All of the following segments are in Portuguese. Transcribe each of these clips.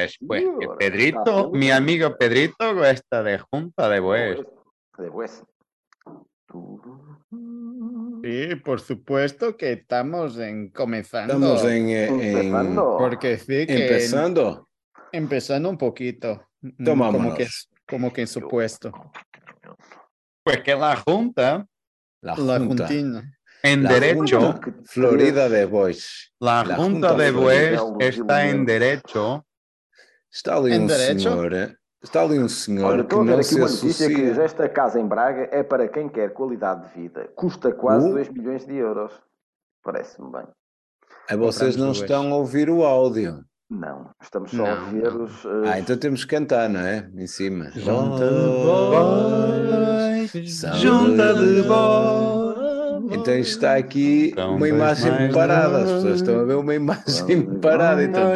pues que Ahora, Pedrito, mi amigo Pedrito gosta de junta de bues. De bues. Sí, por supuesto que estamos comenzando. Estamos Empezando. Porque sí que empezando un poquito. Tomámonos. Como que en su puesto. Pues que la junta, La La Junta. juntina. en La derecho, Junta Florida de Boys. la La junta Junta de Florida. bues está en derecho. Está ali Em um derecho? senhor. Está ali um senhor Olha, que estou a ver não aqui se uma notícia que associa. esta casa em Braga é para quem quer qualidade de vida. Custa quase 2 milhões de euros. Parece-me bem. A vocês não Compramos duas. estão a ouvir o áudio. Não, estamos só a Não, ver não. os... Então temos que cantar, não é? Em cima. Junta de boys, São junta de boys. Então isto está aqui São uma dois imagem mais parada. As dois. pessoas estão a ver uma imagem parada. Então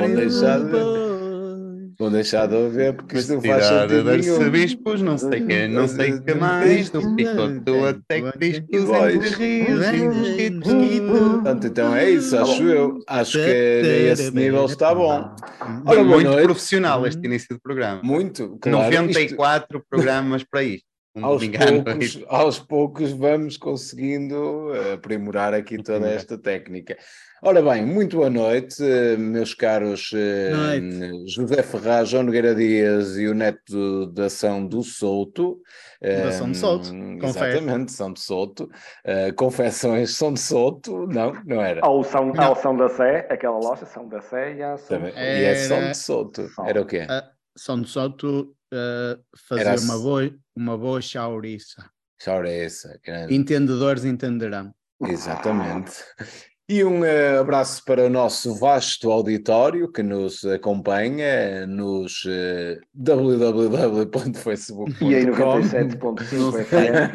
vão deixar de ouvir porque isto não faz Vestidade sentido de nenhum. arcebispos, não sei que mais, do picoto até Crispos entre rios e mosquitos. Portanto, então é isso, acho eu. Acho que esse nível está bom. Ora, boa Muito noite. profissional este início de programa. Muito, claro. 94 programas para isto. Aos poucos vamos conseguindo aprimorar aqui toda esta técnica. Ora bem, muito boa noite, meus caros José Ferraz, João Nogueira Dias e o neto da São do Souto. Da São de Souto, confere. Exatamente, São de Souto. Confecções São de Souto, não era. Ao São da Sé, aquela loja, São da Sé e a São E é São de Souto. Era o quê? São de Souto fazia uma boa chouriça. Chouriça, grande. Entendedores entenderão. Exatamente. E um abraço para o nosso vasto auditório que nos acompanha nos www.facebook.com. E aí 97.5 FM.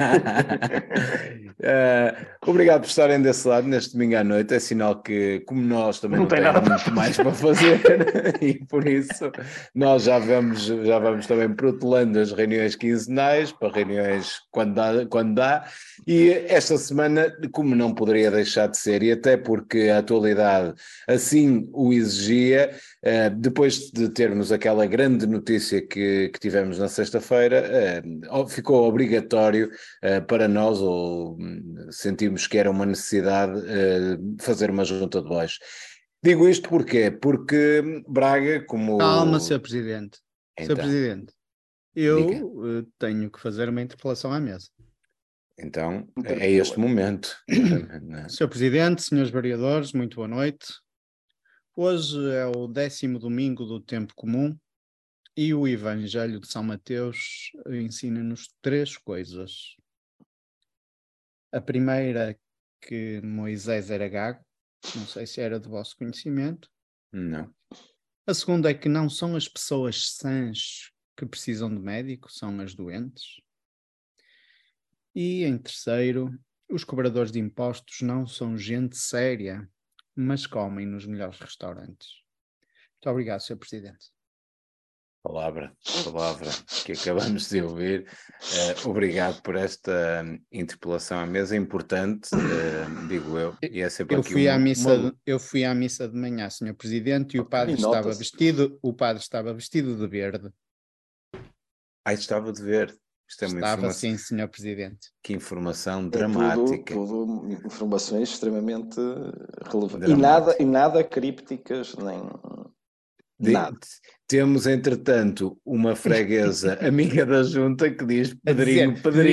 Obrigado por estarem desse lado neste domingo à noite. É sinal que, como nós, também não temos muito mais para fazer e por isso nós já vamos também protelando as reuniões quinzenais para reuniões quando dá. E esta semana, como não poderia deixar de ser, e até porque a atualidade assim o exigia, depois de termos aquela grande notícia que tivemos na sexta-feira, ficou obrigatório para nós, ou sentimos que era uma necessidade, fazer uma junta de bois. Digo isto porquê? Porque Braga, como... Calma, Sr. Presidente. Então, Sr. Presidente, eu tenho que fazer uma interpelação à mesa. Então, é este momento. Sr. Presidente, senhores vereadores, muito boa noite. Hoje é o 10º domingo do tempo comum e o Evangelho de São Mateus ensina-nos 3 coisas. A primeira, que Moisés era gago, não sei se era de vosso conhecimento. Não. A segunda é que não são as pessoas sãs que precisam de médico, são as doentes. E em terceiro, os cobradores de impostos não são gente séria, mas comem nos melhores restaurantes. Muito obrigado, Sr. Presidente. Palavra que acabamos de ouvir. Obrigado por esta interpelação à mesa, importante, digo eu. E é sempre eu fui à missa de manhã, Sr. Presidente, e o padre estava vestido de verde. Estava de verde. Isto é uma Estava sim, Sr. Presidente. Que informação dramática. Tudo informações extremamente relevantes. E nada crípticas, nem nada. Temos, entretanto, uma freguesa amiga da junta que diz Pedrinho.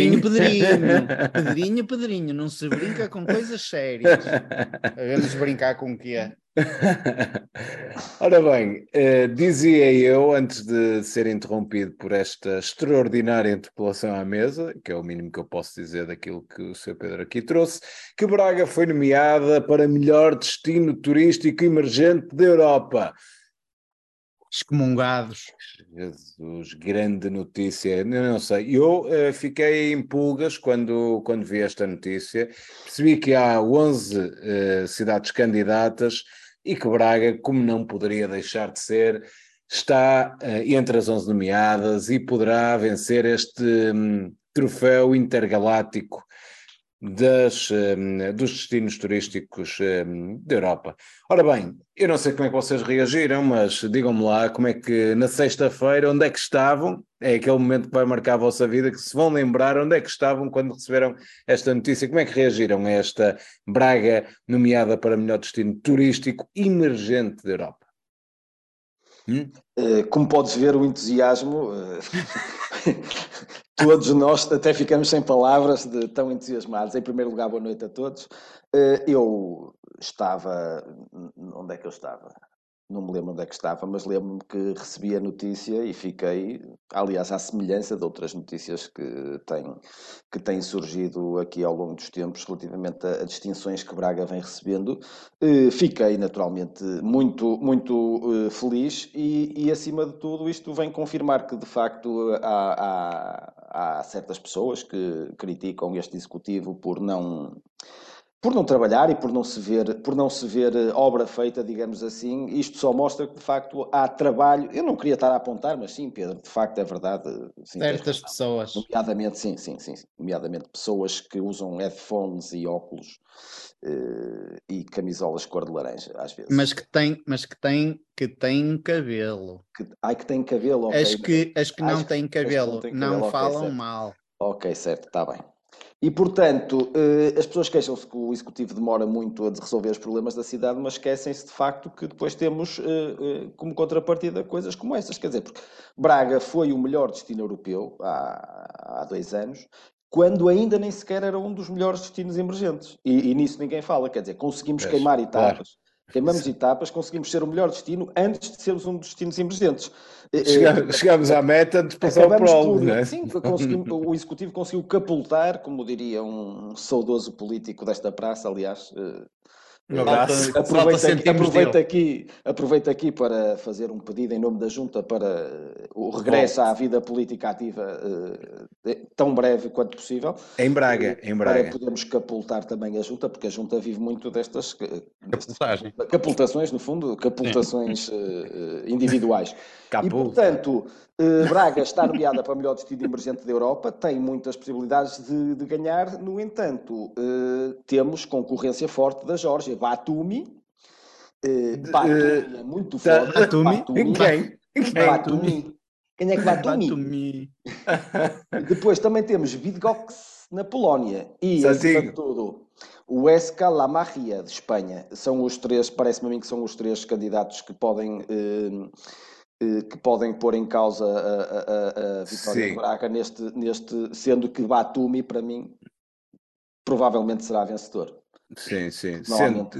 Pedrinho, não se brinca com coisas sérias. Vamos brincar com o que é. Ora bem, dizia eu, antes de ser interrompido por esta extraordinária interpelação à mesa, que é o mínimo que eu posso dizer daquilo que o Sr. Pedro aqui trouxe, que Braga foi nomeada para melhor destino turístico emergente da Europa. Excomungados. Jesus, grande notícia. Eu não sei, eu fiquei em pulgas quando vi esta notícia. Percebi que há 11 cidades candidatas e que Braga, como não poderia deixar de ser, está entre as 11 nomeadas e poderá vencer este troféu intergaláctico. dos destinos turísticos da Europa. Ora bem, eu não sei como é que vocês reagiram, mas digam-me lá como é que na sexta-feira, onde é que estavam? É aquele momento que vai marcar a vossa vida, que se vão lembrar onde é que estavam quando receberam esta notícia. Como é que reagiram a esta Braga nomeada para melhor destino turístico emergente da Europa? Como podes ver, o entusiasmo, todos nós até ficamos sem palavras de tão entusiasmados. Em primeiro lugar, boa noite a todos. Eu estava... Onde é que eu estava? Não me lembro onde é que estava, mas lembro-me que recebi a notícia e fiquei, aliás, à semelhança de outras notícias que têm surgido aqui ao longo dos tempos relativamente a distinções que Braga vem recebendo. Fiquei naturalmente muito, muito feliz e, acima de tudo, isto vem confirmar que, de facto, há certas pessoas que criticam este executivo por não trabalhar e por não se ver obra feita, digamos assim. Isto só mostra que, de facto, há trabalho. Eu não queria estar a apontar, mas sim, Pedro, de facto é verdade. Sim, certas pessoas. Nomeadamente, sim. Nomeadamente pessoas que usam headphones e óculos e camisolas cor de laranja, às vezes. Mas que têm cabelo. Que têm cabelo, ok. As que não têm cabelo não falam mal. Ok, certo, está bem. E, portanto, as pessoas queixam-se que o Executivo demora muito a resolver os problemas da cidade, mas esquecem-se de facto que depois temos como contrapartida coisas como essas. Quer dizer, porque Braga foi o melhor destino europeu há 2 anos, quando ainda nem sequer era um dos melhores destinos emergentes. E nisso ninguém fala. Quer dizer, conseguimos queimar etapas. Claro. Queimamos etapas, conseguimos ser o melhor destino antes de sermos um dos destinos emergentes. Chegámos à meta antes de passar o prólogo, não é? Sim, o Executivo conseguiu capultar, como diria um saudoso político desta praça, aliás. Um abraço. Aproveito aqui para fazer um pedido em nome da Junta para o regresso à vida política ativa tão breve quanto possível. Em Braga. Para podermos capultar também a Junta, porque a Junta vive muito destas capultações, no fundo, individuais. E, portanto, Braga está nomeada para melhor destino emergente da Europa, tem muitas possibilidades de ganhar. No entanto, temos concorrência forte da Geórgia. Batumi é muito forte. Batumi? Batumi. Quem é que Batumi? Depois também temos Bydgoszcz na Polónia e, acima de tudo, o Huesca La Maria de Espanha. São os três, parece-me a mim que são os três candidatos que podem pôr em causa a vitória de Braga neste, sendo que Batumi, para mim, provavelmente será vencedor. Sim. Normalmente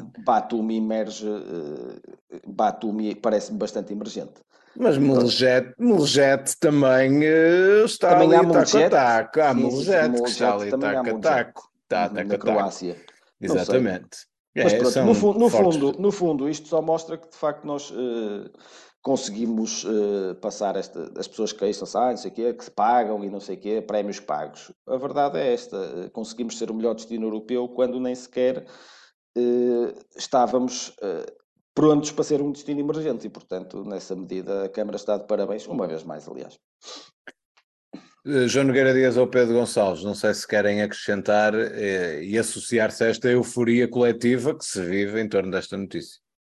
Batumi parece-me bastante emergente. Mas Moljet também está também ali taco-taco. Há Moljet que está ali taco-taco. Na Croácia. Exatamente. Mas pronto, no fundo, isto só mostra que de facto nós conseguimos passar as pessoas que queixam-se, não sei o quê, que se pagam e não sei o quê, prémios pagos. A verdade é esta, conseguimos ser o melhor destino europeu quando nem sequer estávamos prontos para ser um destino emergente e, portanto, nessa medida, a Câmara está de parabéns, uma vez mais, aliás. João Nogueira Dias ou Pedro Gonçalves, não sei se querem acrescentar e associar-se a esta euforia coletiva que se vive em torno desta notícia.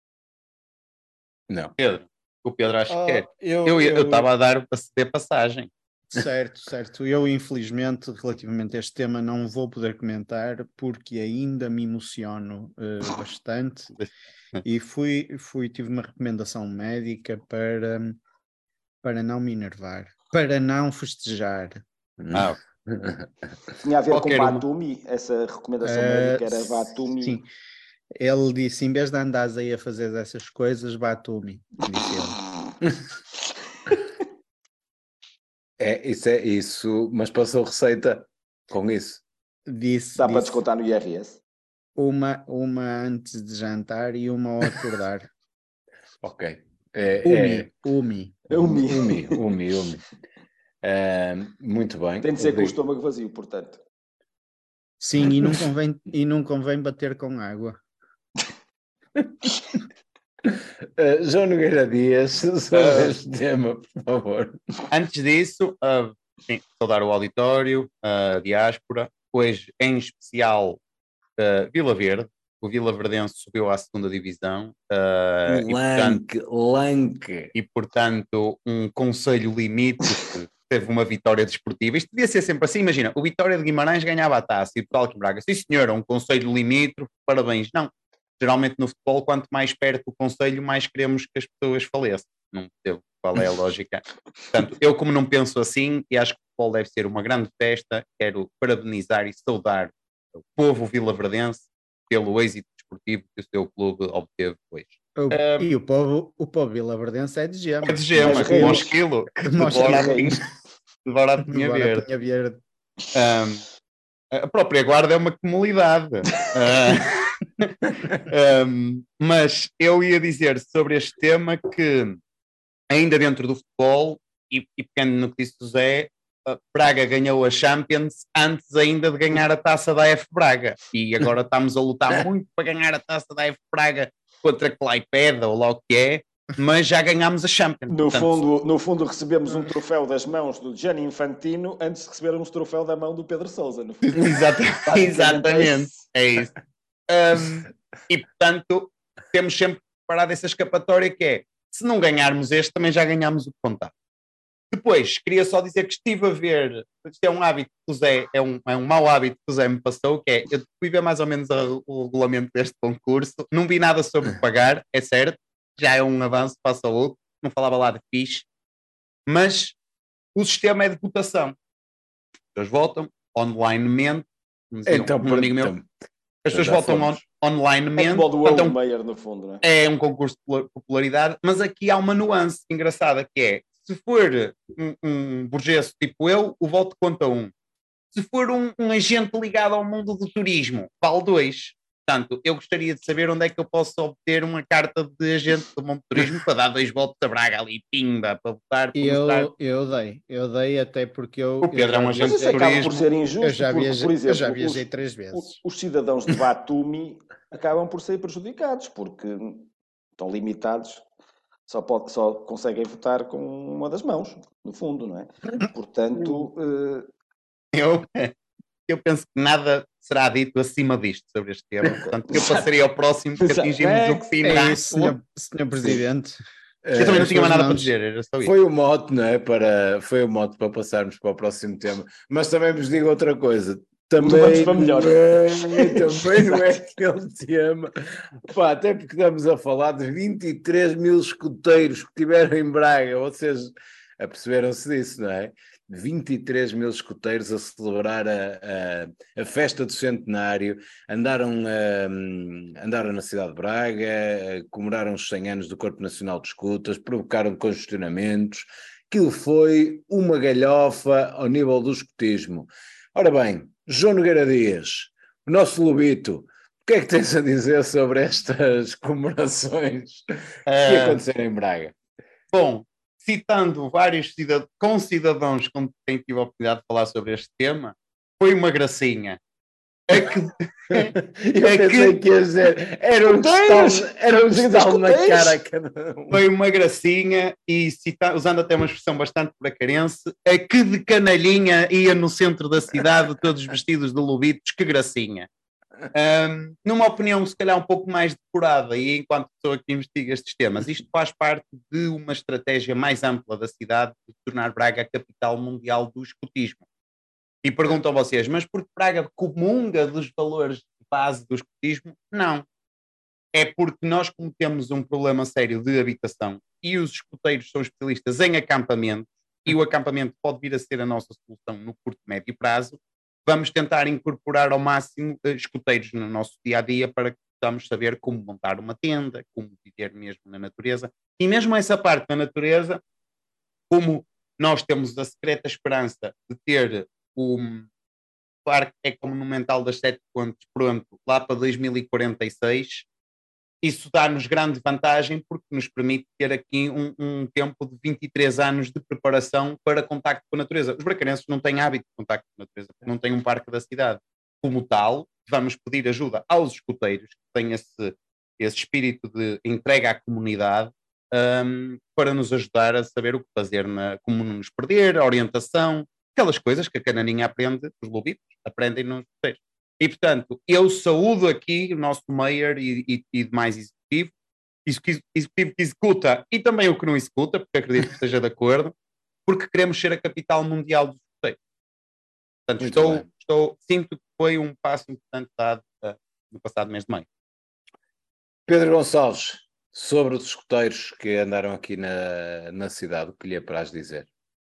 Não. O Pedro acho que quer. Eu estava a dar para ceder passagem. Certo. Eu, infelizmente, relativamente a este tema, não vou poder comentar porque ainda me emociono bastante e tive uma recomendação médica para não me enervar, para não festejar. Tinha a ver com Batumi, essa recomendação médica era Batumi. Sim, ele disse, em vez de andares aí a fazer essas coisas, Batumi, disse ele. É isso, mas passou receita com isso. Dá para descontar no IRS? Uma antes de jantar e uma ao acordar. Ok. Umi. Muito bem. Tem de ser com o estômago vazio, portanto. Sim, e não convém bater com água. João Nogueira Dias, sobre este tema, por favor. Antes disso, saudar o auditório, a diáspora, hoje, em especial, Vila Verde. O Vila Verdense subiu à segunda divisão. Lanque. E, portanto, um concelho limítrofe teve uma vitória desportiva. Isto devia ser sempre assim. Imagina, o Vitória de Guimarães ganhava a taça e o Porto de Braga. Sim, senhor, um concelho limítrofe, parabéns. Não. Geralmente no futebol, quanto mais perto do concelho, mais queremos que as pessoas faleçam. Não percebo qual é a lógica. Portanto, eu como não penso assim, e acho que o futebol deve ser uma grande festa, quero parabenizar e saudar o povo vilaverdense pelo êxito desportivo que o seu clube obteve hoje. E o povo vilaverdense é de gema. É de gema, com um esquilo. De Boratinha Verde. A própria Guarda é uma comunidade. Mas eu ia dizer sobre este tema que, ainda dentro do futebol, e pegando no que disse o Zé, Braga ganhou a Champions antes ainda de ganhar a taça da F Braga. E agora estamos a lutar muito para ganhar a taça da F Braga contra Claipeda, ou lá o que é, mas já ganhámos a Champions. No fundo recebemos um troféu das mãos do Gianni Infantino antes de recebermos o troféu da mão do Pedro Sousa. Exatamente. É isso. E portanto temos sempre preparado essa escapatória que é, se não ganharmos este, também já ganhámos o que contava. Depois, queria só dizer que estive a ver, isto é um hábito que o Zé, é um mau hábito que o Zé me passou, que é, eu fui ver mais ou menos o regulamento deste concurso, não vi nada sobre pagar, é certo, já é um avanço, passo ao outro, não falava lá de fixe, mas o sistema é de votação. As pessoas votam onlinemente, Então, um amigo meu, as pessoas votam onlinemente. É futebol do World Mayor, no fundo, não é? É um concurso de popularidade, mas aqui há uma nuance engraçada que é, se for um burguês tipo eu, o voto conta 1. Se for um agente ligado ao mundo do turismo, vale 2. Portanto, eu gostaria de saber onde é que eu posso obter uma carta de agente do mundo do turismo para dar 2 votos a Braga ali, pimba, para votar. Eu dei até porque o Pedro é um agente de turismo. Acaba por ser injusto, por exemplo, eu já viajei 3 vezes. Os cidadãos de Batumi acabam por ser prejudicados, porque estão limitados. Só conseguem votar com uma das mãos, no fundo, não é? Portanto... Eu penso que nada será dito acima disto sobre este tema. Portanto, eu passaria ao próximo que atingimos o que fim. É isso, senhor Presidente. Eu também não tinha mais nada para dizer, era só isso. Foi o mote, não é? Foi o mote para passarmos para o próximo tema. Mas também vos digo outra coisa. Também não é aquele tema. Pá, até porque estamos a falar de 23 mil escuteiros que tiveram em Braga, ou seja, aperceberam-se disso, não é? 23 mil escuteiros a celebrar a festa do centenário, andaram na cidade de Braga, comemoraram os 100 anos do Corpo Nacional de Escutas, provocaram congestionamentos, aquilo foi uma galhofa ao nível do escutismo. Ora bem, João Nogueira Dias, o nosso Lobito, o que é que tens a dizer sobre estas comemorações que aconteceram em Braga? Bom, citando vários concidadãos com quem tive a oportunidade de falar sobre este tema, foi uma gracinha. Pensei que ia dizer, era um estalo na cara a cada um. Foi uma gracinha e usando até uma expressão bastante bracarense, a que de canalhinha ia no centro da cidade, todos vestidos de lobitos, que gracinha. Numa opinião se calhar um pouco mais depurada e enquanto pessoa que investiga estes temas, isto faz parte de uma estratégia mais ampla da cidade de tornar Braga a capital mundial do escutismo. E perguntam vocês, mas porque Braga comunga dos valores de base do escutismo? Não. É porque nós, como temos um problema sério de habitação e os escuteiros são especialistas em acampamentos e o acampamento pode vir a ser a nossa solução no curto e médio prazo, vamos tentar incorporar ao máximo escuteiros no nosso dia-a-dia para que possamos saber como montar uma tenda, como viver mesmo na natureza. E mesmo essa parte da natureza, como nós temos a secreta esperança de ter o Parque Ecomonumental das Sete Pontes pronto lá para 2046, isso dá-nos grande vantagem porque nos permite ter aqui um tempo de 23 anos de preparação para contacto com a natureza. Os bracarenses não têm hábito de contacto com a natureza, porque não têm um parque da cidade. Como tal, vamos pedir ajuda aos escuteiros, que têm esse espírito de entrega à comunidade, para nos ajudar a saber o que fazer, como não nos perder, a orientação, aquelas coisas que a cananinha aprende, os lobitos aprendem nos escuteiros. E, portanto, eu saúdo aqui o nosso mayor e demais executivo que executa e também o que não executa, porque acredito que esteja de acordo, porque queremos ser a capital mundial dos escuteiros. Portanto, sinto que foi um passo importante dado no passado mês de maio. Pedro Gonçalves, sobre os escuteiros que andaram aqui na cidade, o que lhe apraz dizer?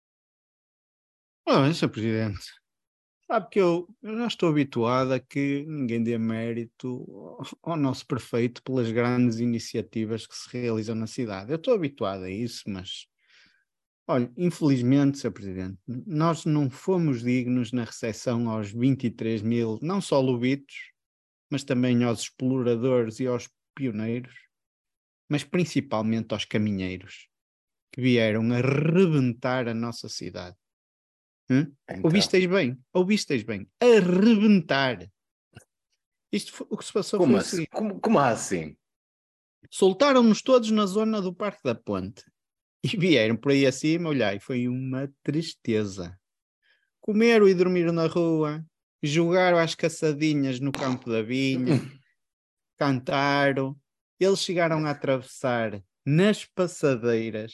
Sr. Presidente, sabe que eu já estou habituado a que ninguém dê mérito ao nosso prefeito pelas grandes iniciativas que se realizam na cidade. Eu estou habituado a isso, mas, olha, infelizmente, Sr. Presidente, nós não fomos dignos na recepção aos 23 mil, não só lobitos, mas também aos exploradores e aos pioneiros, mas principalmente aos caminheiros, que vieram a rebentar a nossa cidade. Então. Ouvisteis bem, arrebentar. O que se passou como foi assim? assim. Como assim? Soltaram-nos todos na zona do Parque da Ponte e vieram por aí acima, olhai, foi uma tristeza. Comeram e dormiram na rua, jogaram às caçadinhas no campo da vinha, cantaram. Eles chegaram a atravessar nas passadeiras,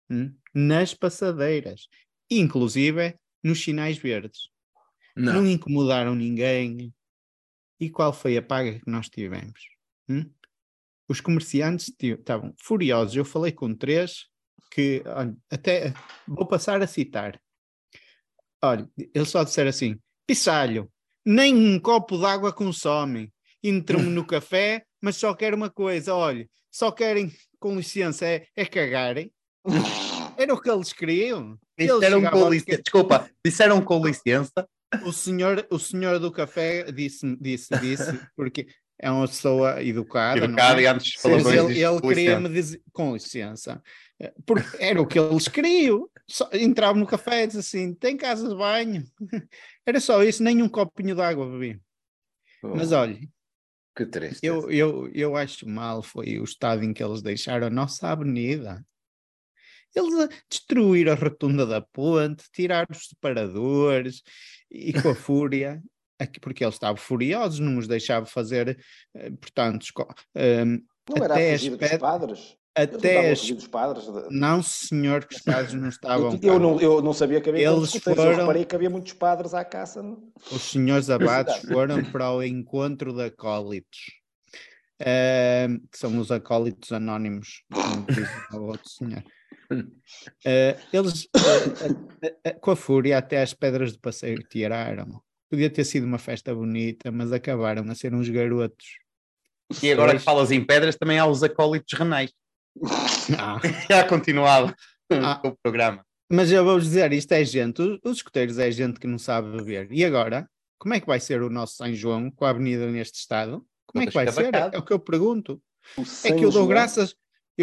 inclusive nos sinais verdes. Não incomodaram ninguém. E qual foi a paga que nós tivemos? Os comerciantes estavam furiosos. Eu falei com 3 que, olha, até vou passar a citar. Olha, eles só disseram assim: Pissalho, nem um copo de água consomem. Entram-me no café, mas só quero uma coisa, olha, só querem, com licença, é cagarem. Era o que eles queriam. Disseram com licença. O senhor do café disse, porque é uma pessoa educada, não é? E antes dos palavrões ele queria-me dizer, com licença, porque era o que eles queriam. Entrava no café e dizia assim, tem casa de banho? Era só isso, nem um copinho de água bebi. Mas olha, que triste. Eu acho mal foi o estado em que eles deixaram a nossa avenida. Eles destruíram a rotunda da ponte, tiraram os separadores e com a fúria, porque eles estavam furiosos, não os deixavam fazer, portanto, não era a fugida dos padres? Até dos padres? Não, senhor, que os padres não estavam eu não sabia que havia eles foram... Eu reparei que havia muitos padres à caça. Os senhores abades foram para o encontro de acólitos. Que são os acólitos anónimos, como diz o outro senhor. Eles, com a fúria, até as pedras de passeio tiraram. Podia ter sido uma festa bonita, mas acabaram a ser uns garotos. E agora que falas em pedras, também há os acólitos renais. Já continuava com o programa. Mas eu vou dizer, isto é gente, os escuteiros é gente que não sabe beber. E agora, como é que vai ser o nosso São João com a avenida neste estado? Como é que vai ser? É o que eu pergunto. É que eu dou graças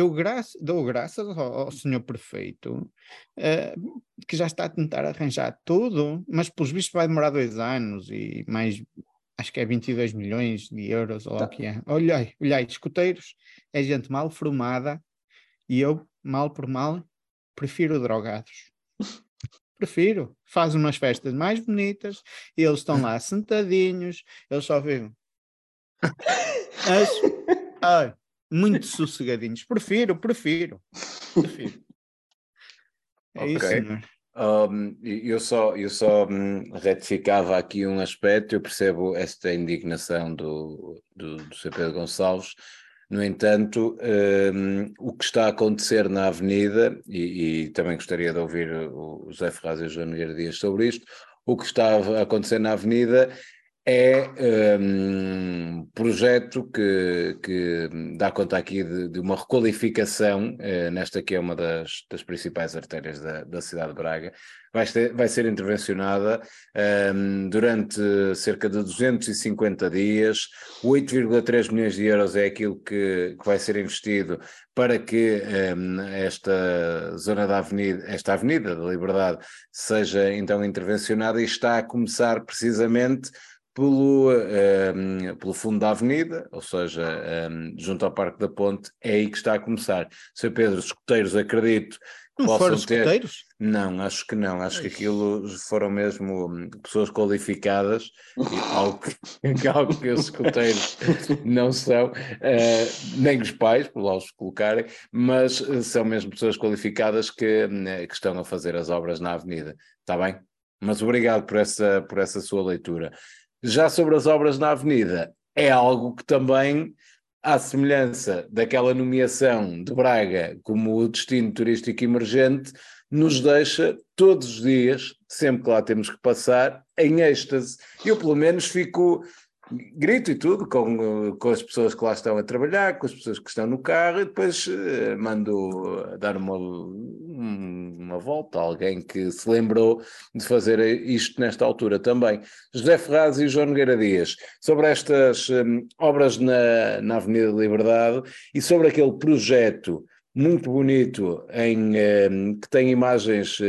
ao senhor prefeito, que já está a tentar arranjar tudo, mas pelos vistos vai demorar 2 anos e mais, acho que é 22 milhões de euros, ou lá o que é. Olhai, escuteiros, é gente mal formada e eu, mal por mal, prefiro drogados. Prefiro. Faz umas festas mais bonitas, e eles estão lá sentadinhos, eles só vivem. Muito sossegadinhos. Prefiro. É okay. Isso, senhor. Eu só retificava aqui um aspecto. Eu percebo esta indignação do Sr. Pedro Gonçalves. No entanto, o que está a acontecer na Avenida, e também gostaria de ouvir o José Ferraz e o João Nogueira Dias sobre isto, o que está a acontecer na Avenida é um projeto que dá conta aqui de uma requalificação, nesta que é uma das principais artérias da cidade de Braga. Vai ser intervencionada durante cerca de 250 dias, 8,3 milhões de euros é aquilo que vai ser investido para que esta zona da avenida, esta Avenida da Liberdade, seja então intervencionada, e está a começar precisamente pelo fundo da avenida, ou seja, junto ao Parque da Ponte. É aí que está a começar. Sr. Pedro, os escuteiros, acredito Não foram escuteiros? Não, acho que não. Acho que aquilo foram mesmo pessoas qualificadas, algo que os escuteiros não são, nem os pais, por lá os colocarem, mas são mesmo pessoas qualificadas que estão a fazer as obras na avenida. Está bem? Mas obrigado por essa sua leitura. Já sobre as obras na avenida, é algo que também, à semelhança daquela nomeação de Braga como o destino turístico emergente, nos deixa todos os dias, sempre que lá temos que passar, em êxtase. Eu, pelo menos, grito e tudo com as pessoas que lá estão a trabalhar, com as pessoas que estão no carro, e depois mando dar uma volta a alguém que se lembrou de fazer isto nesta altura também. José Ferraz e João Nogueira Dias, sobre estas obras na Avenida da Liberdade e sobre aquele projeto muito bonito que tem imagens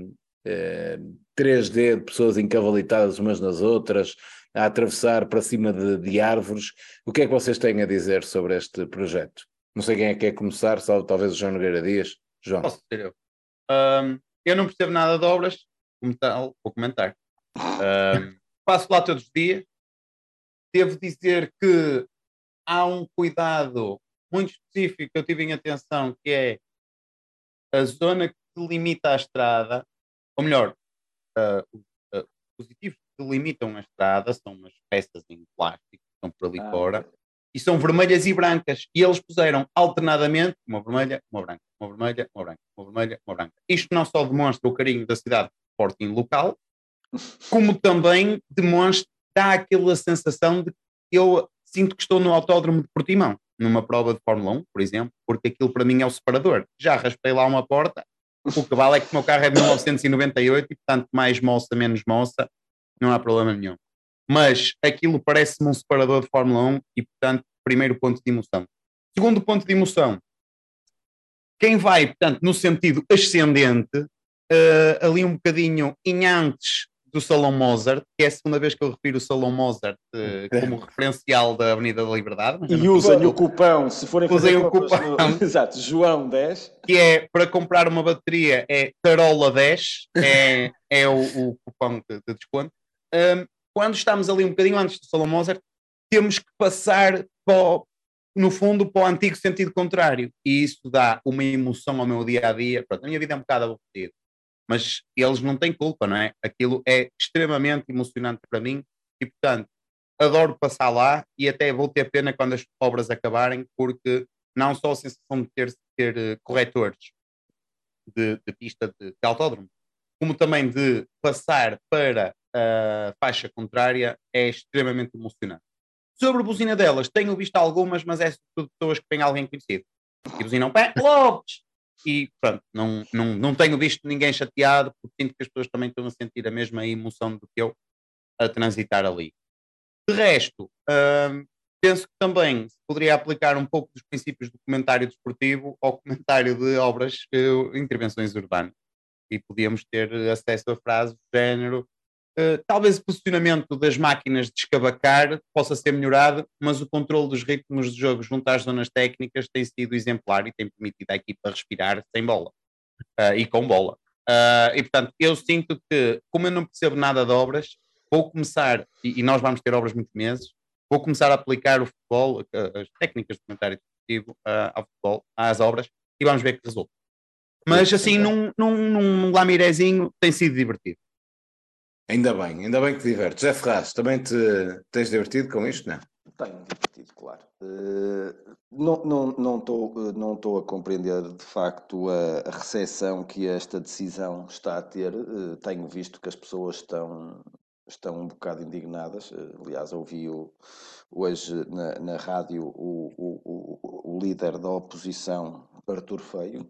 3D de pessoas encavalitadas umas nas outras, a atravessar para cima de árvores. O que é que vocês têm a dizer sobre este projeto? Não sei quem é que quer começar, talvez o João Nogueira Dias. João. Posso ser eu. Eu não percebo nada de obras, como tal, vou comentar. Passo lá todos os dias. Devo dizer que há um cuidado muito específico que eu tive em atenção, que é a zona que delimita a estrada, ou melhor, os dispositivos que delimitam a estrada são umas peças em plástico que estão por ali fora, e são vermelhas e brancas, e eles puseram alternadamente uma vermelha, uma branca, uma vermelha, uma branca, uma vermelha, uma branca. Isto não só demonstra o carinho da cidade por Sporting local, como também dá aquela sensação de que eu sinto que estou no autódromo de Portimão, numa prova de Fórmula 1, por exemplo, porque aquilo para mim é o separador. Já raspei lá uma porta, o que vale é que o meu carro é de 1998 e, portanto, mais moça, menos moça, não há problema nenhum. Mas aquilo parece-me um separador de Fórmula 1 e, portanto, primeiro ponto de emoção. Segundo ponto de emoção, quem vai, portanto, no sentido ascendente, ali um bocadinho em antes do Salão Mozart, que é a segunda vez que eu refiro o Salão Mozart como referencial da Avenida da Liberdade. E usem o cupão, se forem fazer compras no... Exato, João 10. Que é, para comprar uma bateria, é Tarola 10, é o cupão de desconto. Quando estamos ali um bocadinho antes do Salão Mozart, temos que passar, no fundo, para o antigo sentido contrário. E isso dá uma emoção ao meu dia-a-dia. Pronto, a minha vida é um bocado aborrecida. Mas eles não têm culpa, não é? Aquilo é extremamente emocionante para mim e, portanto, adoro passar lá e até vou ter pena quando as obras acabarem, porque não só a sensação de ter corretores de pista de autódromo, como também de passar para a faixa contrária é extremamente emocionante. Sobre a buzina delas, tenho visto algumas, mas é sobretudo pessoas que têm alguém conhecido. E buzinam, pé, Lopes! E pronto, não tenho visto ninguém chateado, porque sinto que as pessoas também estão a sentir a mesma emoção do que eu a transitar ali. De resto, penso que também se poderia aplicar um pouco dos princípios do comentário desportivo ao comentário de obras, intervenções urbanas. E podíamos ter acesso a frases do género, talvez o posicionamento das máquinas de escavacar possa ser melhorado, mas o controle dos ritmos de jogo junto às zonas técnicas tem sido exemplar e tem permitido à equipa respirar sem bola e com bola. E portanto, eu sinto que, como eu não percebo nada de obras, vou começar, e nós vamos ter obras muito meses, vou começar a aplicar o futebol, as técnicas de comentário desportivo ao futebol, às obras, e vamos ver que resulta. Mas assim, num lamirezinho, tem sido divertido. Ainda bem que te divertes. José Ferraz, também te tens divertido com isto, não? Tenho divertido, claro. Não estou a compreender de facto a recepção que esta decisão está a ter. Tenho visto que as pessoas estão um bocado indignadas. Aliás, ouvi hoje na rádio o líder da oposição, Artur Feio,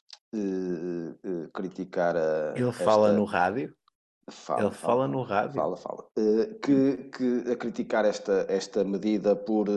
criticar Ele fala no rádio? Ele fala no rádio. Fala. Que a criticar esta medida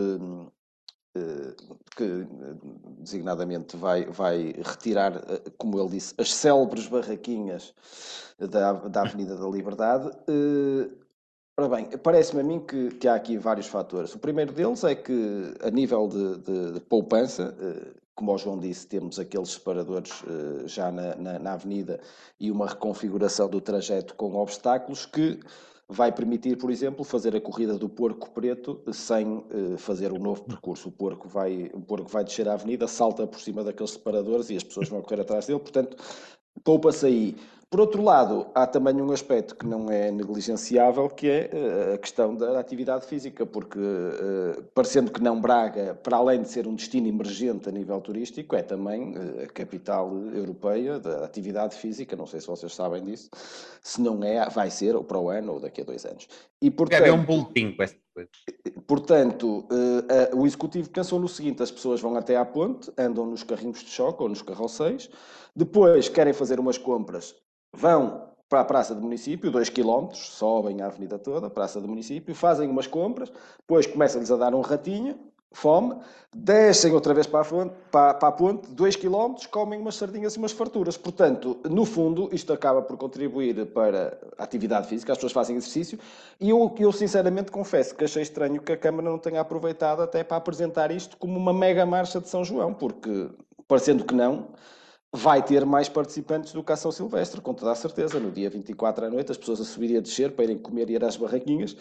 que designadamente vai retirar, como ele disse, as célebres barraquinhas da Avenida da Liberdade. Ora bem, parece-me a mim que há aqui vários fatores. O primeiro deles é que, a nível de poupança, como o João disse, temos aqueles separadores já na avenida e uma reconfiguração do trajeto com obstáculos que vai permitir, por exemplo, fazer a corrida do Porco Preto sem fazer um novo percurso. O porco vai descer a avenida, salta por cima daqueles separadores e as pessoas vão correr atrás dele, portanto, poupa-se aí. Por outro lado, há também um aspecto que não é negligenciável, que é a questão da atividade física, porque, parecendo que não, Braga, para além de ser um destino emergente a nível turístico, é também a capital europeia da atividade física, não sei se vocês sabem disso, se não é, vai ser, ou para o ano, ou daqui a 2 anos. E, portanto, deve haver um boletim com essa coisa. Portanto, o Executivo pensou no seguinte: as pessoas vão até à ponte, andam nos carrinhos de choque ou nos carroceiros, depois querem fazer umas compras, vão para a Praça do Município, 2 km, sobem a avenida toda, a Praça do Município, fazem umas compras, depois começa-lhes a dar um ratinho, fome, descem outra vez para a ponte, 2 km, comem umas sardinhas e umas farturas. Portanto, no fundo, isto acaba por contribuir para a atividade física, as pessoas fazem exercício, e eu sinceramente confesso que achei estranho que a Câmara não tenha aproveitado até para apresentar isto como uma mega marcha de São João, porque, parecendo que não, vai ter mais participantes do que a São Silvestre, com toda a certeza. No dia 24 à noite, as pessoas a subir e a descer para irem comer e ir às barraquinhas.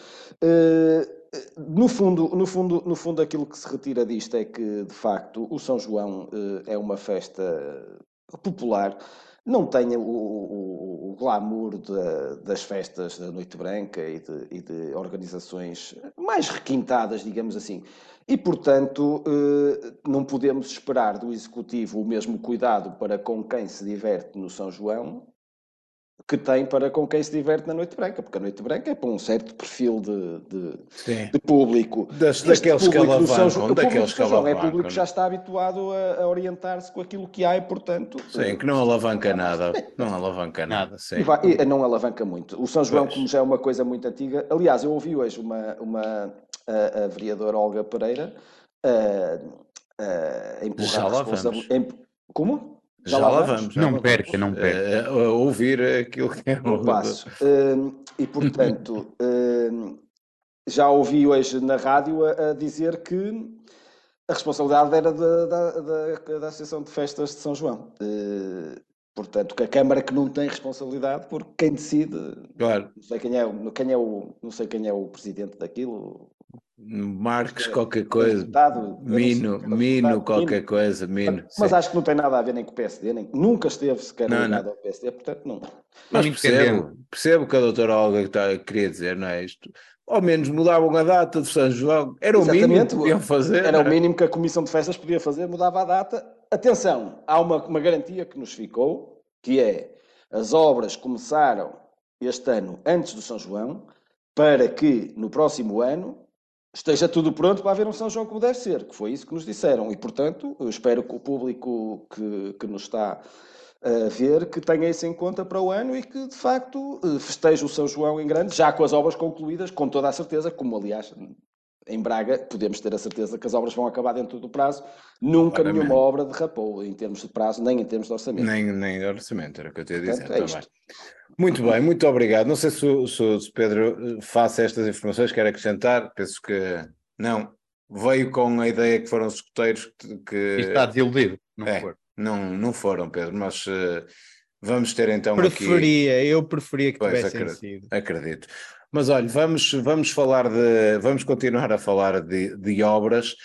No fundo, aquilo que se retira disto é que, de facto, o São João é uma festa popular, não tem o glamour das festas da Noite Branca e de organizações mais requintadas, digamos assim. E, portanto, não podemos esperar do Executivo o mesmo cuidado para com quem se diverte no São João que tem para com quem se diverte na Noite Branca, porque a Noite Branca é para um certo perfil de público. Daqueles que alavancam, o público de São João é público que já está habituado a orientar-se com aquilo que há e, portanto... Sim, que não alavanca nada. Não alavanca nada, sim. E não alavanca muito. O São João, como já é uma coisa muito antiga... Aliás, eu ouvi hoje a vereadora Olga Pereira empurrar a responsabilidade... Como? Já lá vamos. Não perca. Ouvir aquilo que é o passo. E, portanto, já ouvi hoje na rádio a dizer que a responsabilidade era da Associação de Festas de São João. Portanto, que a Câmara que não tem responsabilidade, porque quem decide... Claro. Não sei quem é o presidente daquilo... Marques qualquer coisa, Mino qualquer coisa, Mino. Mas acho que não tem nada a ver nem com o PSD, nunca esteve sequer ligado ao PSD, portanto não. Mas percebo que a doutora Olga queria dizer, não é isto? Ao menos mudavam a data de São João, era o mínimo que podiam fazer. Era o mínimo que a Comissão de Festas podia fazer, mudava a data. Atenção, há uma garantia que nos ficou, que é: as obras começaram este ano antes do São João, para que no próximo ano esteja tudo pronto para haver um São João como deve ser, que foi isso que nos disseram. E, portanto, eu espero que o público que nos está a ver que tenha isso em conta para o ano e que, de facto, festeje o São João em grande, já com as obras concluídas, com toda a certeza, como, aliás, em Braga, podemos ter a certeza que as obras vão acabar dentro do prazo. Nunca nenhuma obra derrapou em termos de prazo, nem em termos de orçamento. Nem de orçamento, era o que eu tinha a dizer também. Muito bem, muito obrigado. Não sei se o Pedro faça estas informações, quer acrescentar, penso que não. Veio com a ideia que foram os escuteiros que... Está desiludido, não for. Não foram, Pedro, mas vamos ter então Eu preferia que tivessem sido. Acredito. Mas olha, vamos continuar a falar de obras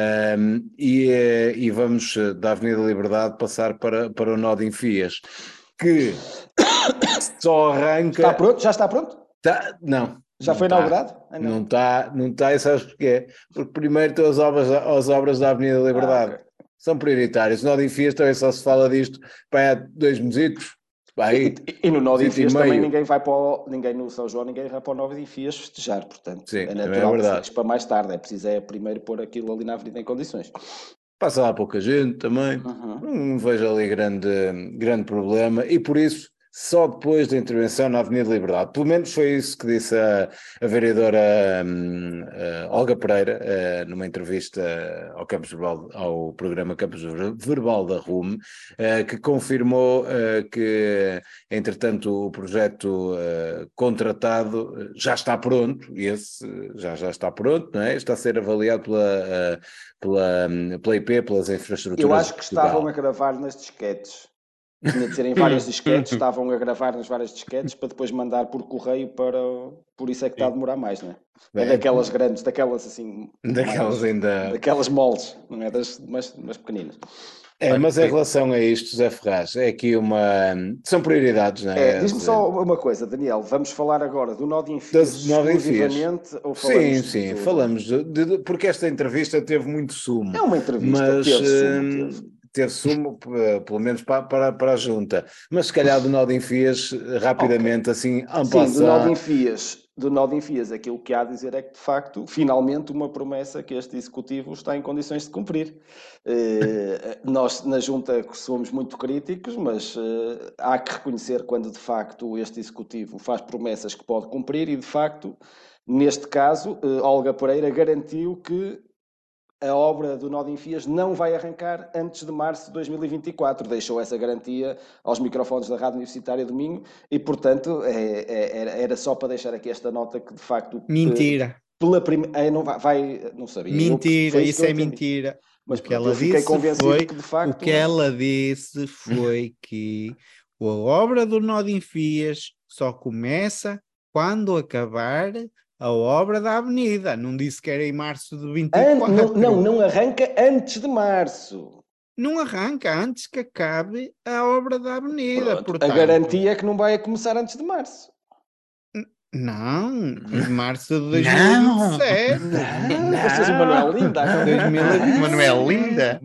e vamos da Avenida Liberdade passar para o nó de Enfias, que só arranca... Está pronto? Já está pronto? Não. Já foi inaugurado? Não está, e sabes porquê? Porque primeiro estão as obras da Avenida Liberdade. Okay. São prioritárias. O nó de Enfias também só se fala disto para há 2 mesitos. E no nó de Enfias também ninguém no São João, ninguém vai para o nó de Enfias festejar, portanto. Sim, é natural que fiques para mais tarde. É preciso primeiro pôr aquilo ali na avenida em condições. Passa lá pouca gente também. Não vejo ali grande problema e por isso só depois da intervenção na Avenida Liberdade. Pelo menos foi isso que disse a vereadora Olga Pereira numa entrevista ao Campos Verbal, ao programa Campos Verbal da RUM, que confirmou que, entretanto, o projeto contratado já está pronto, e esse já está pronto, não é? Está a ser avaliado pela IP, pelas infraestruturas. Eu acho que estavam a gravar nas disquetes. Tinha de ser em várias disquetes, estavam a gravar nas várias disquetes para depois mandar por correio para... Por isso é que está a demorar mais, não é? É daquelas grandes, daquelas assim... Daquelas mais, ainda... Daquelas moldes, não é? Das mais pequeninas. Mas em relação a isto, José Ferraz, é aqui uma... São prioridades, não é? Diz-me só uma coisa, Daniel, vamos falar agora do nó de enfias exclusivamente ou falamos Sim, falamos, porque esta entrevista teve muito sumo. É uma entrevista, mas, teve sumo, pelo menos para a junta. Mas se calhar do nó de enfias, rapidamente, assim, sim, do nó de enfias, aquilo que há a dizer é que, de facto, finalmente uma promessa que este Executivo está em condições de cumprir. Nós, na junta, somos muito críticos, mas há que reconhecer quando, de facto, este Executivo faz promessas que pode cumprir e, de facto, neste caso, Olga Pereira garantiu que a obra do nó de enfias não vai arrancar antes de março de 2024. Deixou essa garantia aos microfones da Rádio Universitária do Minho e, portanto, era só para deixar aqui esta nota que, de facto... Mentira. Não sabia. Mentira, isso é mentira. Mas o que ela disse foi, que, de facto... O que ela disse foi que a obra do nó de enfias só começa quando acabar a obra da avenida. Não disse que era em março de 24. Não arranca antes de março. Não arranca antes que acabe a obra da avenida. Portanto, a garantia é que não vai começar antes de março. Não, de março de 2027. Não. Vocês, o Manuel Linda. Manuel Linda?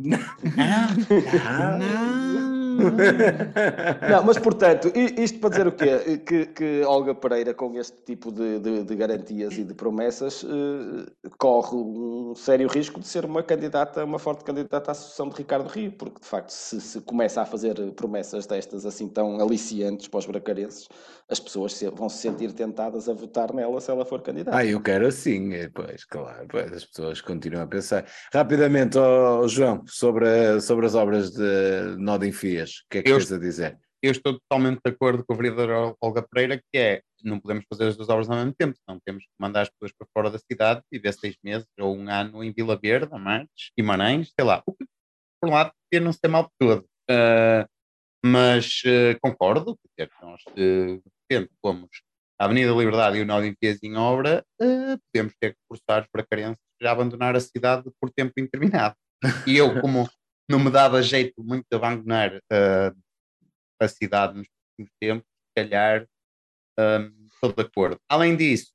Não, mas portanto, isto para dizer o quê? Que Olga Pereira, com este tipo de garantias e de promessas, corre um sério risco de ser uma forte candidata à sucessão de Ricardo Rio, porque de facto, se começa a fazer promessas destas assim tão aliciantes para os bracarenses, as pessoas vão se sentir tentadas a votar nela se ela for candidata. Eu quero assim, pois, claro, as pessoas continuam a pensar. Rapidamente, João, sobre as obras de nó de enfias, o que é que tens a dizer? Eu estou totalmente de acordo com a vereadora Olga Pereira, que não podemos fazer as duas obras ao mesmo tempo, não temos que mandar as pessoas para fora da cidade e ver 6 meses ou um ano em Vila Verde, Amartes, Guimarães, sei lá, o que por um lado podia não ser mal de todo, mas concordo, que nós fomos a Avenida Liberdade e o nó de enfias em obra, podemos ter que forçar os bracarenses a abandonar a cidade por tempo indeterminado. E eu, como não me dava jeito muito de abandonar a cidade nos próximos tempos, se calhar estou de acordo. Além disso,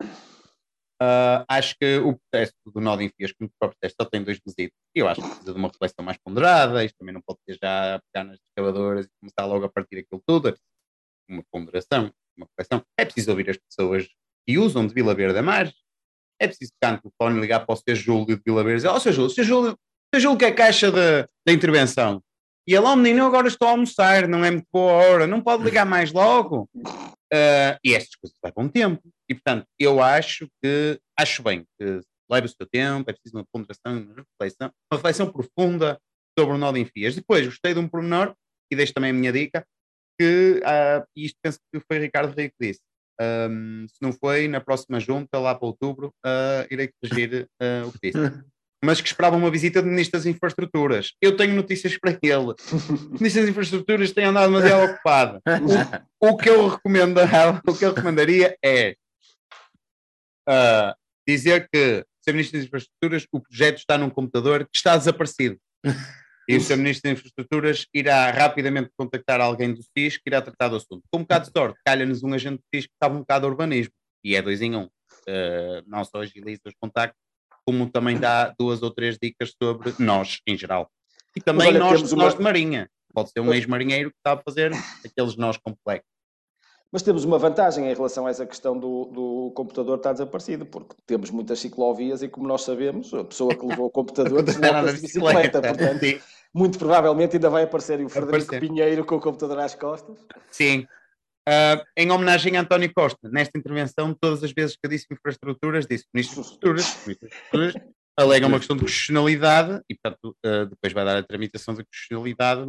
acho que o processo do nó de enfias, como o próprio processo, só tem 2 visitas. Eu acho que precisa de uma reflexão mais ponderada. Isto também não pode ser já a pegar nas escavadoras e começar logo a partir aquilo tudo. É uma ponderação, uma reflexão. É preciso ouvir as pessoas que usam de Vila Verde a Mar. É preciso ficar no telefone, ligar para o Sr. Júlio de Vila Verde e dizer: Sr. Júlio, que é a caixa da intervenção. E ele: menino, agora estou a almoçar, não é muito boa hora, não pode ligar mais logo? E estas coisas levam tempo. E, portanto, eu acho bem que leve o seu tempo, é preciso uma ponderação, uma reflexão profunda sobre o nó de enfias. Depois, gostei de um pormenor, e deixo também a minha dica, que isto penso que foi Ricardo Rio que disse. Se não foi, na próxima junta, lá para outubro, irei corrigir o que disse. Mas que esperava uma visita do Ministro das Infraestruturas. Eu tenho notícias para ele. O Ministro das Infraestruturas tem andado demasiado ocupado. O que eu recomendaria é dizer que, Sr. Ministro das Infraestruturas, o projeto está num computador que está desaparecido. E o Sr. Ministro das Infraestruturas irá rapidamente contactar alguém do SIS que irá tratar do assunto. Com um bocado de sorte, calha-nos um agente do SIS que sabe um bocado de urbanismo. E é 2 em 1. Não só agiliza os contactos, como também dá 2 ou 3 dicas sobre nós, em geral. E também nós de marinha. Pode ser um ex-marinheiro que sabe fazer aqueles nós complexos. Mas temos uma vantagem em relação a essa questão do computador estar desaparecido, porque temos muitas ciclovias e, como nós sabemos, a pessoa que levou o computador desloca-se de bicicleta. Portanto, muito provavelmente ainda vai aparecer o Frederico Pinheiro com o computador às costas. Sim. Em homenagem a António Costa, nesta intervenção, todas as vezes que eu disse infraestruturas, disse Ministro das Infraestruturas, alega uma questão de constitucionalidade e, portanto, depois vai dar a tramitação da constitucionalidade.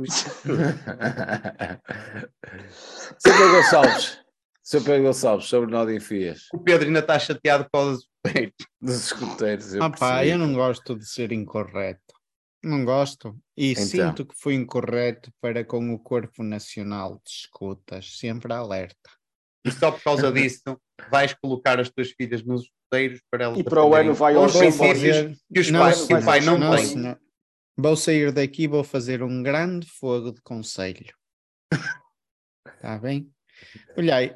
Sr. Pedro Gonçalves, sobre nó de enfias. O Pedro ainda está chateado com os escuteiros. Dos escuteiros. Eu não gosto de ser incorreto. Não gosto. E Então. sinto que fui incorreto para com o Corpo Nacional de Escutas, sempre alerta. E só por causa disso vais colocar as tuas filhas nos escuteiros para elas... E para o ano vai aos princípios que o pai não tem. Senhor. Vou sair daqui e vou fazer um grande fogo de conselho. Está bem? Olhai,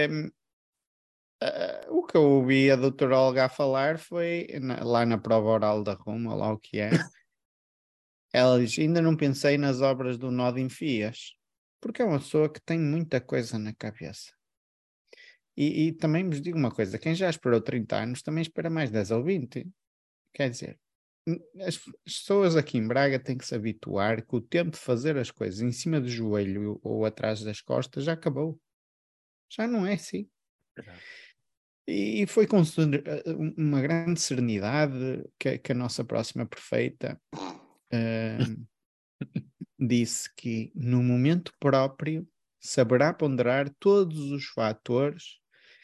o que eu ouvi a doutora Olga a falar foi lá na prova oral da Roma, lá o que é. Ela diz, ainda não pensei nas obras do nó de enfias, porque é uma pessoa que tem muita coisa na cabeça. E também vos digo uma coisa, quem já esperou 30 anos também espera mais 10 ou 20. Quer dizer, as pessoas aqui em Braga têm que se habituar que o tempo de fazer as coisas em cima do joelho ou atrás das costas já acabou. Já não é assim. E foi com uma grande serenidade que a nossa próxima prefeita disse que no momento próprio saberá ponderar todos os fatores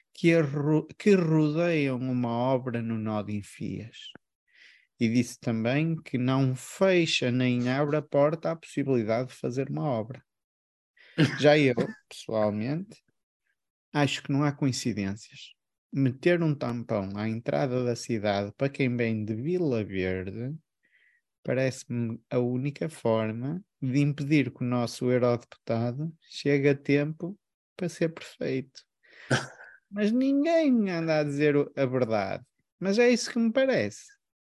que rodeiam uma obra no nó de enfias. E disse também que não fecha nem abre a porta à possibilidade de fazer uma obra. Já eu, pessoalmente, acho que não há coincidências. Meter um tampão à entrada da cidade para quem vem de Vila Verde parece-me a única forma de impedir que o nosso eurodeputado chegue a tempo para ser prefeito. Mas ninguém anda a dizer a verdade. Mas é isso que me parece.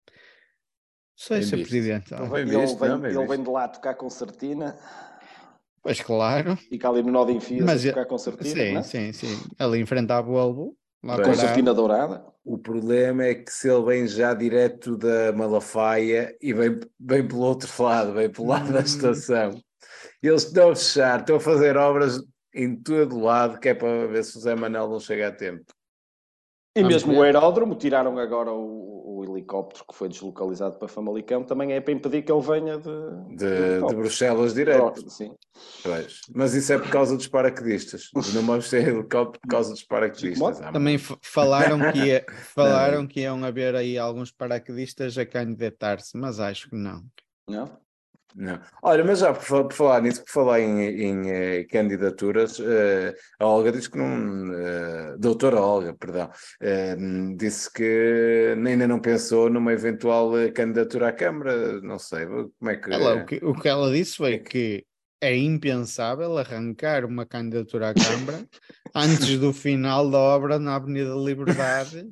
Sr. Presidente. Ele vem de lá tocar concertina. Pois claro. Fica ali no nó de enfias a tocar concertina. Sim. Ali em frente à Volvo. Concertina dourada. O problema é que se ele vem já direto da Malafaia e vem pelo outro lado, vem pelo lado da estação. Eles estão a fechar, estão a fazer obras em todo lado, que é para ver se o Zé Manuel não chega a tempo. E mesmo o aeródromo, tiraram agora o helicóptero que foi deslocalizado para Famalicão, também é para impedir que ele venha de Bruxelas direto. Sim. Pois. Mas isso é por causa dos paraquedistas. Não vamos ter helicóptero por causa dos paraquedistas. Também falaram que iam haver aí alguns paraquedistas a candidatar-se, mas acho que não. Não. Olha, mas já por falar nisso, por falar em candidaturas, a Olga disse que não, doutora Olga, perdão, disse que ainda não pensou numa eventual candidatura à Câmara, não sei, como é que... O que ela disse foi que é impensável arrancar uma candidatura à Câmara antes do final da obra na Avenida Liberdade.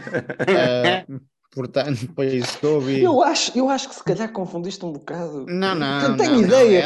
Portanto, foi isso que eu ouvi. Eu acho que se calhar confundiste um bocado. Não. Tenho ideia,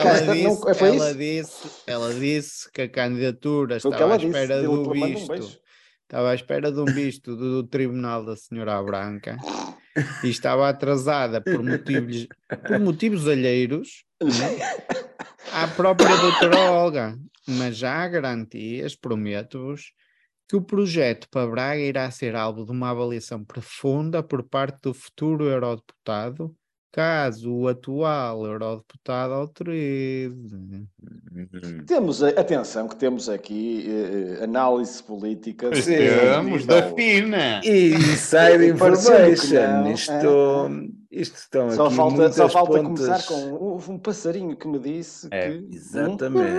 Ela disse que a candidatura estava à espera do visto. Estava à espera de um visto do Tribunal da Senhora Branca e estava atrasada por motivos alheiros à própria doutora Olga. Mas já há garantias, prometo-vos, que o projeto para Braga irá ser alvo de uma avaliação profunda por parte do futuro eurodeputado, caso o atual eurodeputado autorize. Atenção que temos aqui análise política. Temos da FINA. Inside information. Isto estão só aqui falta, muitas só falta pontas. Começar com houve um passarinho que me disse que... Exatamente.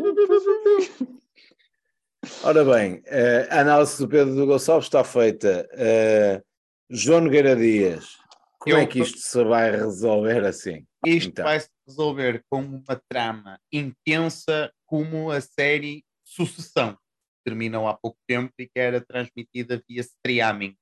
Ora bem, a análise do Pedro Gonçalves está feita. João Nogueira Dias, como é que isto se vai resolver assim? Isto vai se resolver com uma trama intensa como a série Sucessão, que terminou há pouco tempo e que era transmitida via streaming.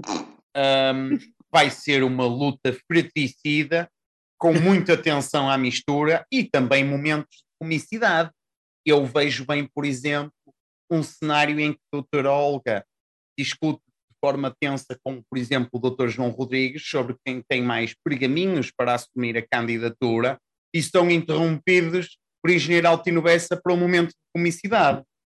Vai ser uma luta fratricida, com muita atenção à mistura e também momentos de comicidade. Eu vejo bem, por exemplo, um cenário em que a doutora Olga discute de forma tensa com, por exemplo, o doutor João Rodrigues sobre quem tem mais pergaminhos para assumir a candidatura e são interrompidos por engenheiro Altino Bessa para um momento de comicidade.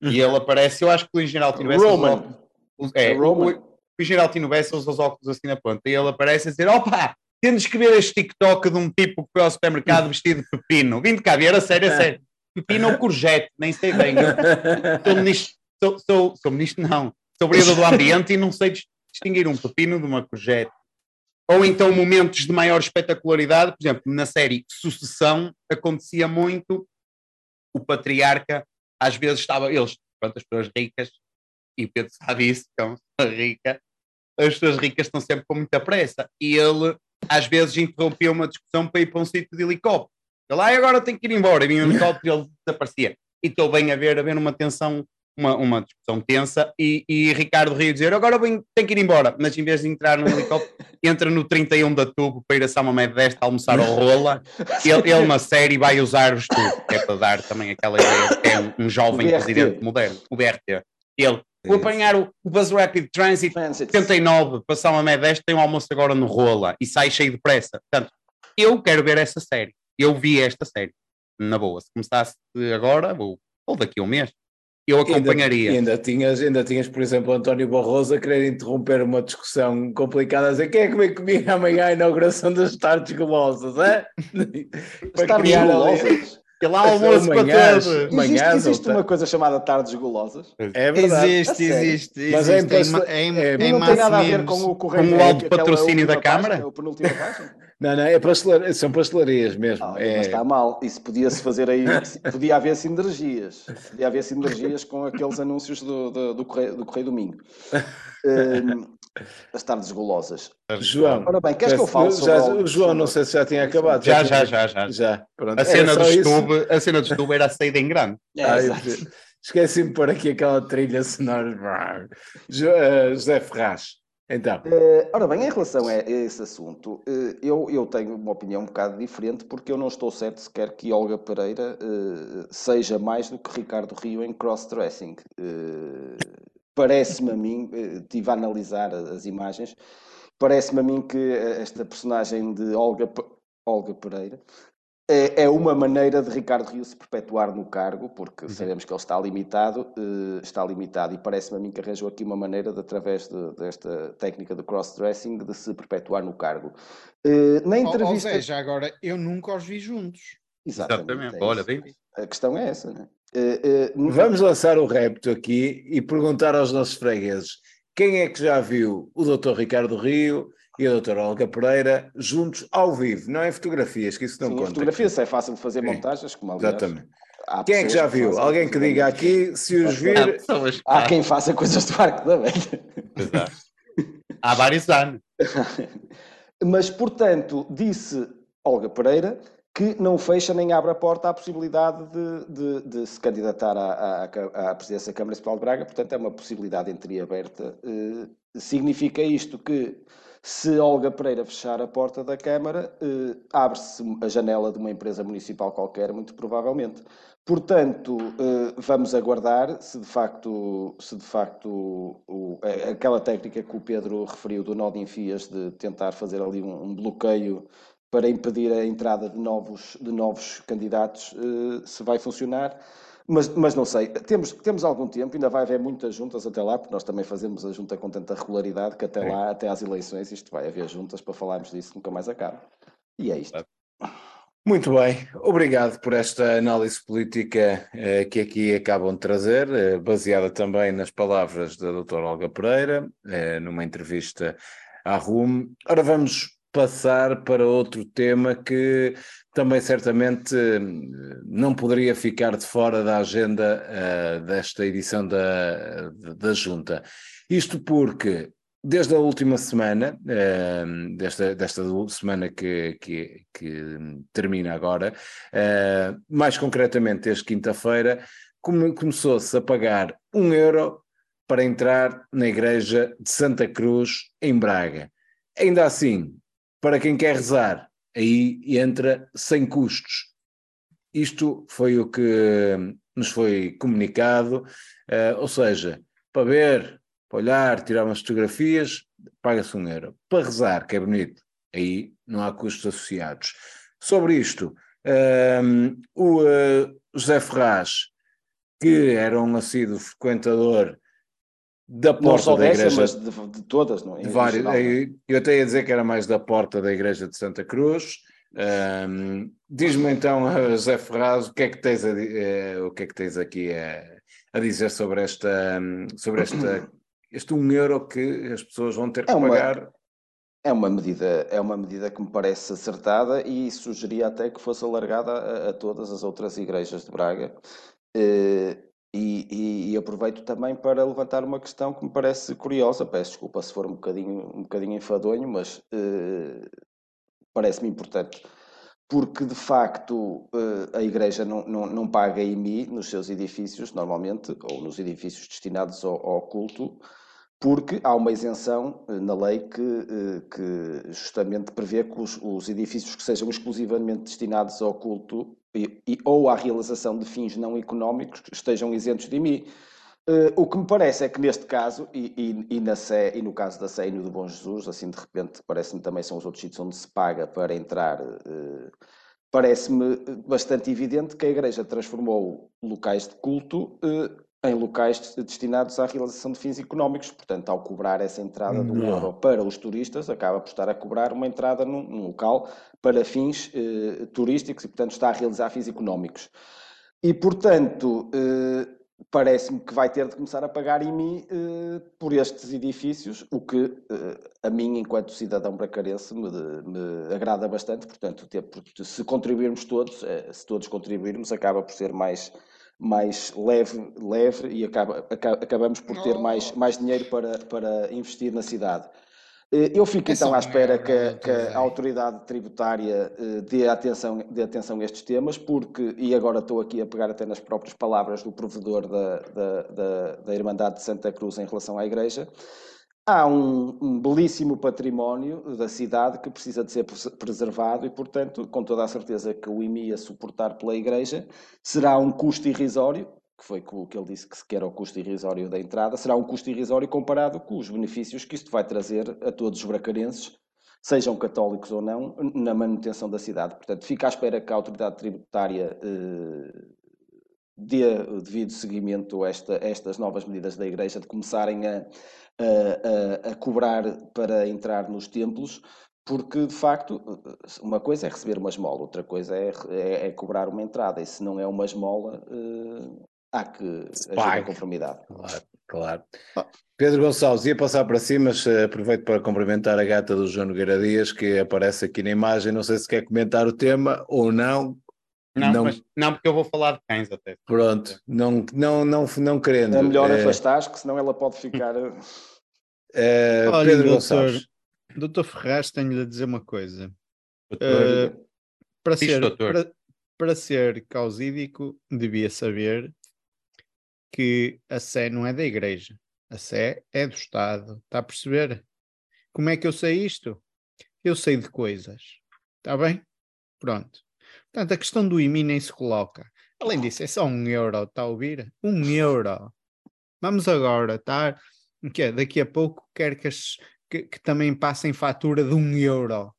E ele aparece, eu acho que o Engenheiro Altino Bessa Roman. O Engenheiro Altino Bessa usa os óculos assim na ponta e ele aparece a dizer: opa, temos que ver este TikTok de um tipo que foi ao supermercado vestido de pepino. Vim de cá ver, a sério. Pepino ou courgette, nem sei bem. Eu sou ministro, não. Sou vereador do ambiente e não sei distinguir um pepino de uma courgette. Ou então momentos de maior espetacularidade, por exemplo, na série Sucessão acontecia muito, o patriarca às vezes estava, eles, pronto, as pessoas ricas, e o Pedro sabe isso, que é uma pessoa rica, as pessoas ricas estão sempre com muita pressa, e ele às vezes interrompia uma discussão para ir para um sítio de helicóptero. Ele, agora tem que ir embora, e vinha um helicóptero e ele desaparecia. E estou bem a ver uma tensão, uma discussão tensa, e Ricardo Rio dizer, agora tem que ir embora, mas em vez de entrar no helicóptero, entra no 31 da Tubo para ir a São Mamede deste a almoçar ao Rola. Ele na série vai usar os tubos, que é para dar também aquela ideia de que é um jovem presidente moderno, o BRT. Ele, vou apanhar o Bus Rapid Transit 79 para São Mamede deste, tem um almoço agora no Rola, e sai cheio de pressa. Portanto, eu quero ver essa série. Eu vi esta série, na boa. Se começasse agora, ou daqui a um mês, eu acompanharia. Ainda tinhas, por exemplo, António Barroso a querer interromper uma discussão complicada, a dizer quem é que vem comigo amanhã à inauguração das tardes golosas, é? Para criar golosas? Ele há almoço para todos. Existe uma coisa chamada tardes golosas? É verdade. Existe. Mas não tem nada a ver com o correio. Com o alto patrocínio da Câmara? A penúltima página? Não, são pastelarias mesmo. Mas está mal. Isso podia-se fazer aí. Podia haver sinergias. Podia haver sinergias com aqueles anúncios do Correio do Minho. As tardes golosas. João, ora bem, queres que eu fale sobre o João, não sei se já tinha acabado. Já. Pronto. A cena do estúdio era a saída em grande. Esqueci-me de pôr aqui aquela trilha sonora. José Ferraz. Então. Ora bem, em relação a esse assunto, eu tenho uma opinião um bocado diferente, porque eu não estou certo sequer que Olga Pereira seja mais do que Ricardo Rio em cross-dressing. Parece-me a mim, estive a analisar as imagens, parece-me a mim que esta personagem de Olga Pereira é uma maneira de Ricardo Rio se perpetuar no cargo, porque sabemos que ele está limitado e parece-me a mim que arranjou aqui uma maneira de, através desta técnica de cross-dressing, de se perpetuar no cargo. Na entrevista... Ou seja, agora eu nunca os vi juntos. Exatamente. Olha, bem. A questão é essa, não é? Vamos lançar o repto aqui e perguntar aos nossos fregueses quem é que já viu o Dr. Ricardo Rio e a Dra. Olga Pereira juntos ao vivo, não em fotografias, que isso não conta. Fotografias é fácil de fazer montagens, como aliás. Exatamente. Quem é que já viu? Alguém que diga aqui, se os vir... Há quem faça coisas do Arco da Velha. Exato. Há vários anos. Mas, portanto, disse Olga Pereira que não fecha nem abre a porta à possibilidade de se candidatar à presidência da Câmara Municipal de Braga, portanto é uma possibilidade entreaberta. Significa isto que, se Olga Pereira fechar a porta da Câmara, abre-se a janela de uma empresa municipal qualquer, muito provavelmente. Portanto, vamos aguardar se de facto aquela técnica que o Pedro referiu do nó de enfias, de tentar fazer ali um bloqueio para impedir a entrada de novos candidatos, se vai funcionar, mas não sei. Temos algum tempo, ainda vai haver muitas juntas até lá, porque nós também fazemos a junta com tanta regularidade que até lá, até às eleições, isto vai haver juntas para falarmos disso, nunca mais acaba. E é isto. Muito bem, obrigado por esta análise política que aqui acabam de trazer, baseada também nas palavras da doutora Olga Pereira, numa entrevista à RUM. Ora, vamos passar para outro tema que também certamente não poderia ficar de fora da agenda desta edição da Junta. Isto porque, desde a última semana, desta semana que termina agora, mais concretamente desde quinta-feira, começou-se a pagar €1 para entrar na igreja de Santa Cruz, em Braga. Ainda assim, para quem quer rezar, aí entra sem custos. Isto foi o que nos foi comunicado, ou seja, para ver, para olhar, tirar umas fotografias, paga-se €1. Para rezar, que é bonito, aí não há custos associados. Sobre isto, o José Ferraz que era um assíduo frequentador da Não porta só da dessa, igreja, mas de todas, não? de vários, Geral, não é? eu até ia dizer que era mais da porta da igreja de Santa Cruz. Diz-me então, José Ferraz, o que é que tens, o que é que tens aqui a dizer sobre este 1 euro que as pessoas vão ter que É uma, pagar? é uma medida que me parece acertada e sugeria até que fosse alargada a todas as outras igrejas de Braga. Eh, e aproveito também para levantar uma questão que me parece curiosa. Peço desculpa se for um bocadinho enfadonho, mas parece-me importante. Porque, de facto, a Igreja não paga IMI nos seus edifícios, normalmente, ou nos edifícios destinados ao culto, porque há uma isenção na lei que justamente prevê que os edifícios que sejam exclusivamente destinados ao culto ou à realização de fins não económicos estejam isentos de IMI. O que me parece é que neste caso, na Sé, e no caso da Sé e no do Bom Jesus, assim de repente parece-me também são os outros sítios onde se paga para entrar, parece-me bastante evidente que a Igreja transformou locais de culto em locais destinados à realização de fins económicos. Portanto, ao cobrar essa entrada de €1 para os turistas, acaba por estar a cobrar uma entrada num local para fins turísticos e, portanto, está a realizar fins económicos. E, portanto, parece-me que vai ter de começar a pagar IMI por estes edifícios, o que a mim, enquanto cidadão bracarense, me agrada bastante. Portanto, se contribuirmos todos, se todos contribuirmos, acaba por ser mais leve e acabamos por ter mais dinheiro para investir na cidade. Eu fico É então só à um espera euro, que doutor a Zé. autoridade tributária dê atenção a estes temas, porque, e agora estou aqui a pegar até nas próprias palavras do provedor da Irmandade de Santa Cruz em relação à Igreja, há um belíssimo património da cidade que precisa de ser preservado e, portanto, com toda a certeza que o IMI a suportar pela Igreja será um custo irrisório, que foi o que ele disse que era o custo irrisório da entrada, será um custo irrisório comparado com os benefícios que isto vai trazer a todos os bracarenses, sejam católicos ou não, na manutenção da cidade. Portanto, fica à espera que a autoridade tributária dê o devido seguimento a estas novas medidas da Igreja de começarem a cobrar para entrar nos templos, porque de facto uma coisa é receber uma esmola, outra coisa é cobrar uma entrada, e se não é uma esmola, há que agir em conformidade. Claro. Pedro Gonçalves, ia passar para si, mas aproveito para cumprimentar a gata do João Nogueira Dias, que aparece aqui na imagem. Não sei se quer comentar o tema ou não. Não, porque eu vou falar de cães até. Pronto, não querendo. É melhor afastar, que senão ela pode ficar. Olha, Pedro Gonçalves. doutor Ferraz, tenho-lhe a dizer uma coisa. Doutor, Para diz, ser, doutor. para ser causídico, devia saber que a Sé não é da Igreja. A Sé é do Estado. Está a perceber? Como é que eu sei isto? Eu sei de coisas. Está bem? Pronto. Portanto, a questão do IMI nem se coloca. Além disso, é só €1, está a ouvir? €1. Vamos agora estar... Daqui a pouco quer que também passem fatura de €1.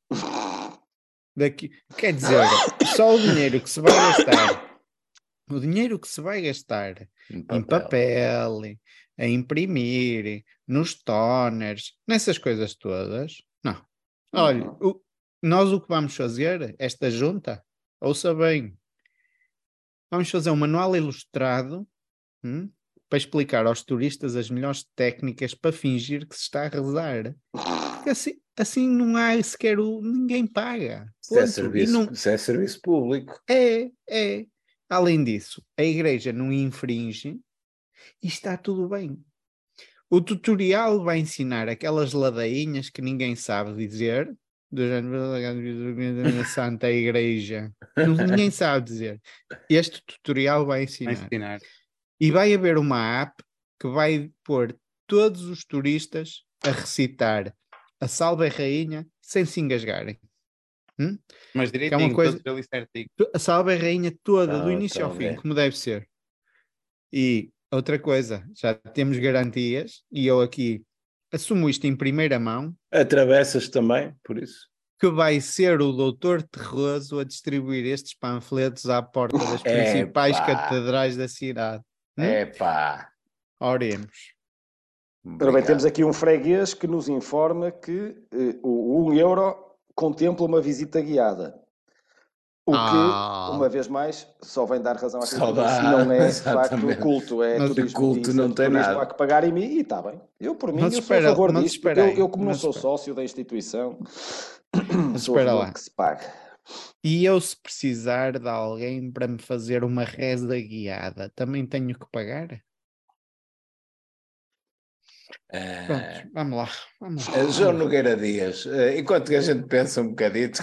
Quer dizer, só o dinheiro que se vai gastar, o dinheiro que se vai gastar em papel, a imprimir, nos toners, nessas coisas todas, não. Olha, nós o que vamos fazer, esta junta, ouça bem, vamos fazer um manual ilustrado para explicar aos turistas as melhores técnicas para fingir que se está a rezar. Porque assim não há sequer ninguém paga. Isso é serviço público. É. Além disso, a Igreja não infringe e está tudo bem. O tutorial vai ensinar aquelas ladainhas que ninguém sabe dizer, do género Santa Igreja. Ninguém sabe dizer. Este tutorial vai ensinar. E vai haver uma app que vai pôr todos os turistas a recitar a Salve Rainha sem se engasgarem. Mas direitinho, é uma coisa, todos ali certinho. A Salve Rainha toda, do início ao fim, como deve ser. E outra coisa, já temos garantias, e eu aqui assumo isto em primeira mão. Atravessas também, por isso. Que vai ser o doutor Terroso a distribuir estes panfletos à porta das principais catedrais da cidade. Epá. Oremos. Ora bem, temos aqui um freguês que nos informa que o 1 euro contempla uma visita guiada. O que, uma vez mais, só vem dar razão àquilo que disse. Não é, de facto, culto. É Mas turismo. culto não tem turismo nada. há que pagar em mim e está bem. Eu, por mim, Mas eu sou a favor disto. Eu, como não sou espera aí. sócio da instituição, Mas sou a espera favor lá. que se pague. E eu, se precisar de alguém para me fazer uma reza guiada, também tenho que pagar? Pronto, vamos lá. João Nogueira Dias, enquanto que a gente pensa um bocadito,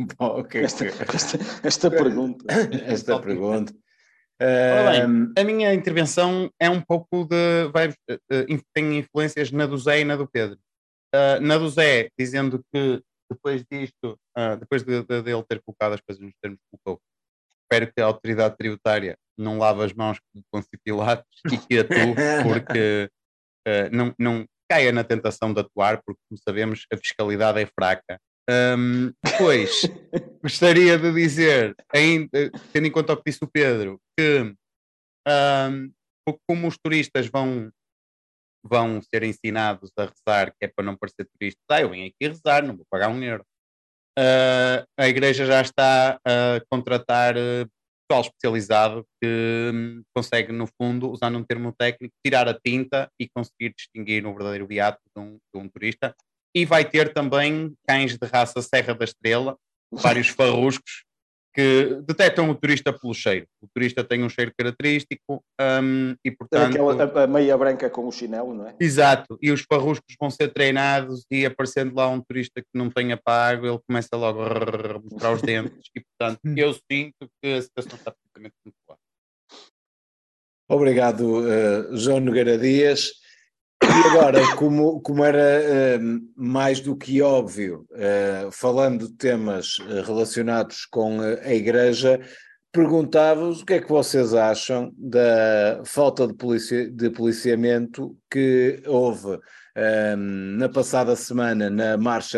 Esta pergunta. Esta pergunta. Ora bem, a minha intervenção é um pouco tem influências na do Zé e na do Pedro. Na do Zé, dizendo que depois disto, depois de ele ter colocado as coisas nos termos que colocou, espero que a autoridade tributária não lave as mãos com Pilatos e que atue, porque não caia na tentação de atuar, porque, como sabemos, a fiscalidade é fraca. Depois, gostaria de dizer, tendo em conta o que disse o Pedro, que como os turistas vão ser ensinados a rezar, que é para não parecer turistas, eu venho aqui rezar, não vou pagar €1. A igreja já está a contratar pessoal especializado que consegue, no fundo, usando um termo técnico, tirar a tinta e conseguir distinguir um verdadeiro beato de um turista. E vai ter também cães de raça Serra da Estrela, vários farruscos, que detectam o turista pelo cheiro. O turista tem um cheiro característico e, portanto... Aquela a meia branca com o chinelo, não é? Exato, e os farruscos vão ser treinados e aparecendo lá um turista que não tenha pago, ele começa logo a mostrar os dentes e, portanto, eu sinto que a situação está perfeitamente controlada. Obrigado, João Nogueira Dias. E agora, como era mais do que óbvio, falando de temas relacionados com a Igreja, perguntava-vos o que é que vocês acham da falta de policiamento que houve na passada semana na marcha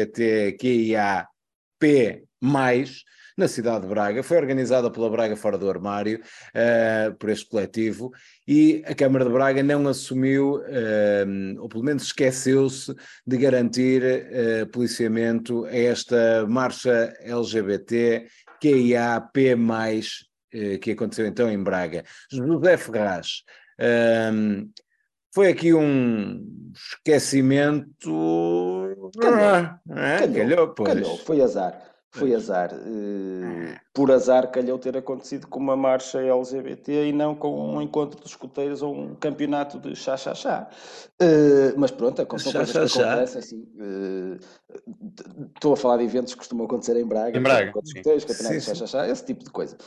LGBTQIAP+, na cidade de Braga. Foi organizada pela Braga Fora do Armário, por este coletivo, e a Câmara de Braga não assumiu, ou pelo menos esqueceu-se de garantir policiamento a esta marcha LGBT QIAP+, que aconteceu então em Braga. José Ferraz, foi aqui um esquecimento... Calhou, foi azar. Foi azar. Por azar calhou ter acontecido com uma marcha LGBT e não com um encontro de escoteiros ou um campeonato de chá-chá-chá. Mas pronto, são coisas que acontecem assim. Estou a falar de eventos que costumam acontecer em Braga. Em Braga, encontros de escoteiros, campeonato de chá-chá-chá, esse tipo de coisa.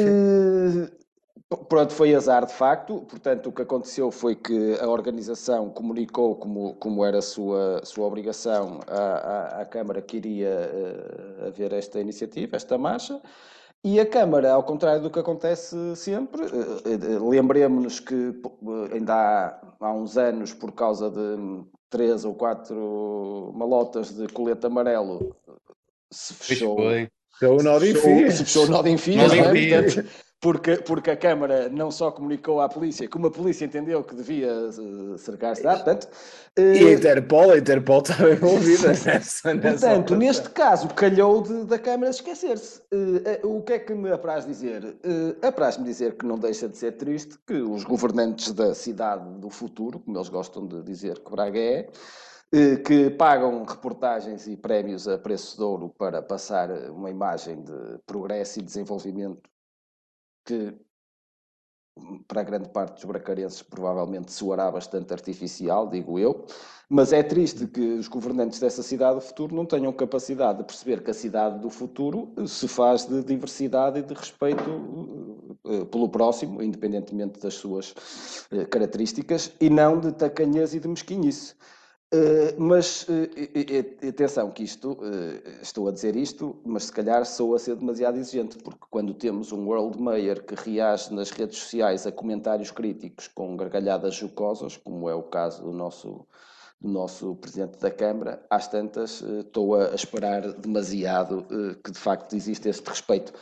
Pronto, foi azar de facto. Portanto, o que aconteceu foi que a organização comunicou, como era a sua obrigação, à Câmara que iria haver esta iniciativa, esta marcha, e a Câmara, ao contrário do que acontece sempre, lembremos-nos que ainda há uns anos, por causa de 3 ou 4 malotas de colete amarelo, se fechou o nó de Enfias. Se fechou o nó de Enfias, porque a Câmara não só comunicou à polícia, como a polícia entendeu que devia cercar-se da, portanto... E a Interpol estava envolvida nessa Portanto, neste caso, calhou da Câmara esquecer-se. O que é que me apraz dizer? Apraz-me dizer que não deixa de ser triste que os governantes da cidade do futuro, como eles gostam de dizer que Braga é, que pagam reportagens e prémios a preço de ouro para passar uma imagem de progresso e desenvolvimento que, para a grande parte dos bracarenses, provavelmente soará bastante artificial, digo eu, mas é triste que os governantes dessa cidade do futuro não tenham capacidade de perceber que a cidade do futuro se faz de diversidade e de respeito pelo próximo, independentemente das suas características, e não de tacanhez e de mesquinhice. Mas atenção que estou a dizer isto, mas se calhar sou a ser demasiado exigente, porque quando temos um World Mayor que reage nas redes sociais a comentários críticos com gargalhadas jocosas, como é o caso do nosso Presidente da Câmara, às tantas estou a esperar demasiado que de facto existe este respeito.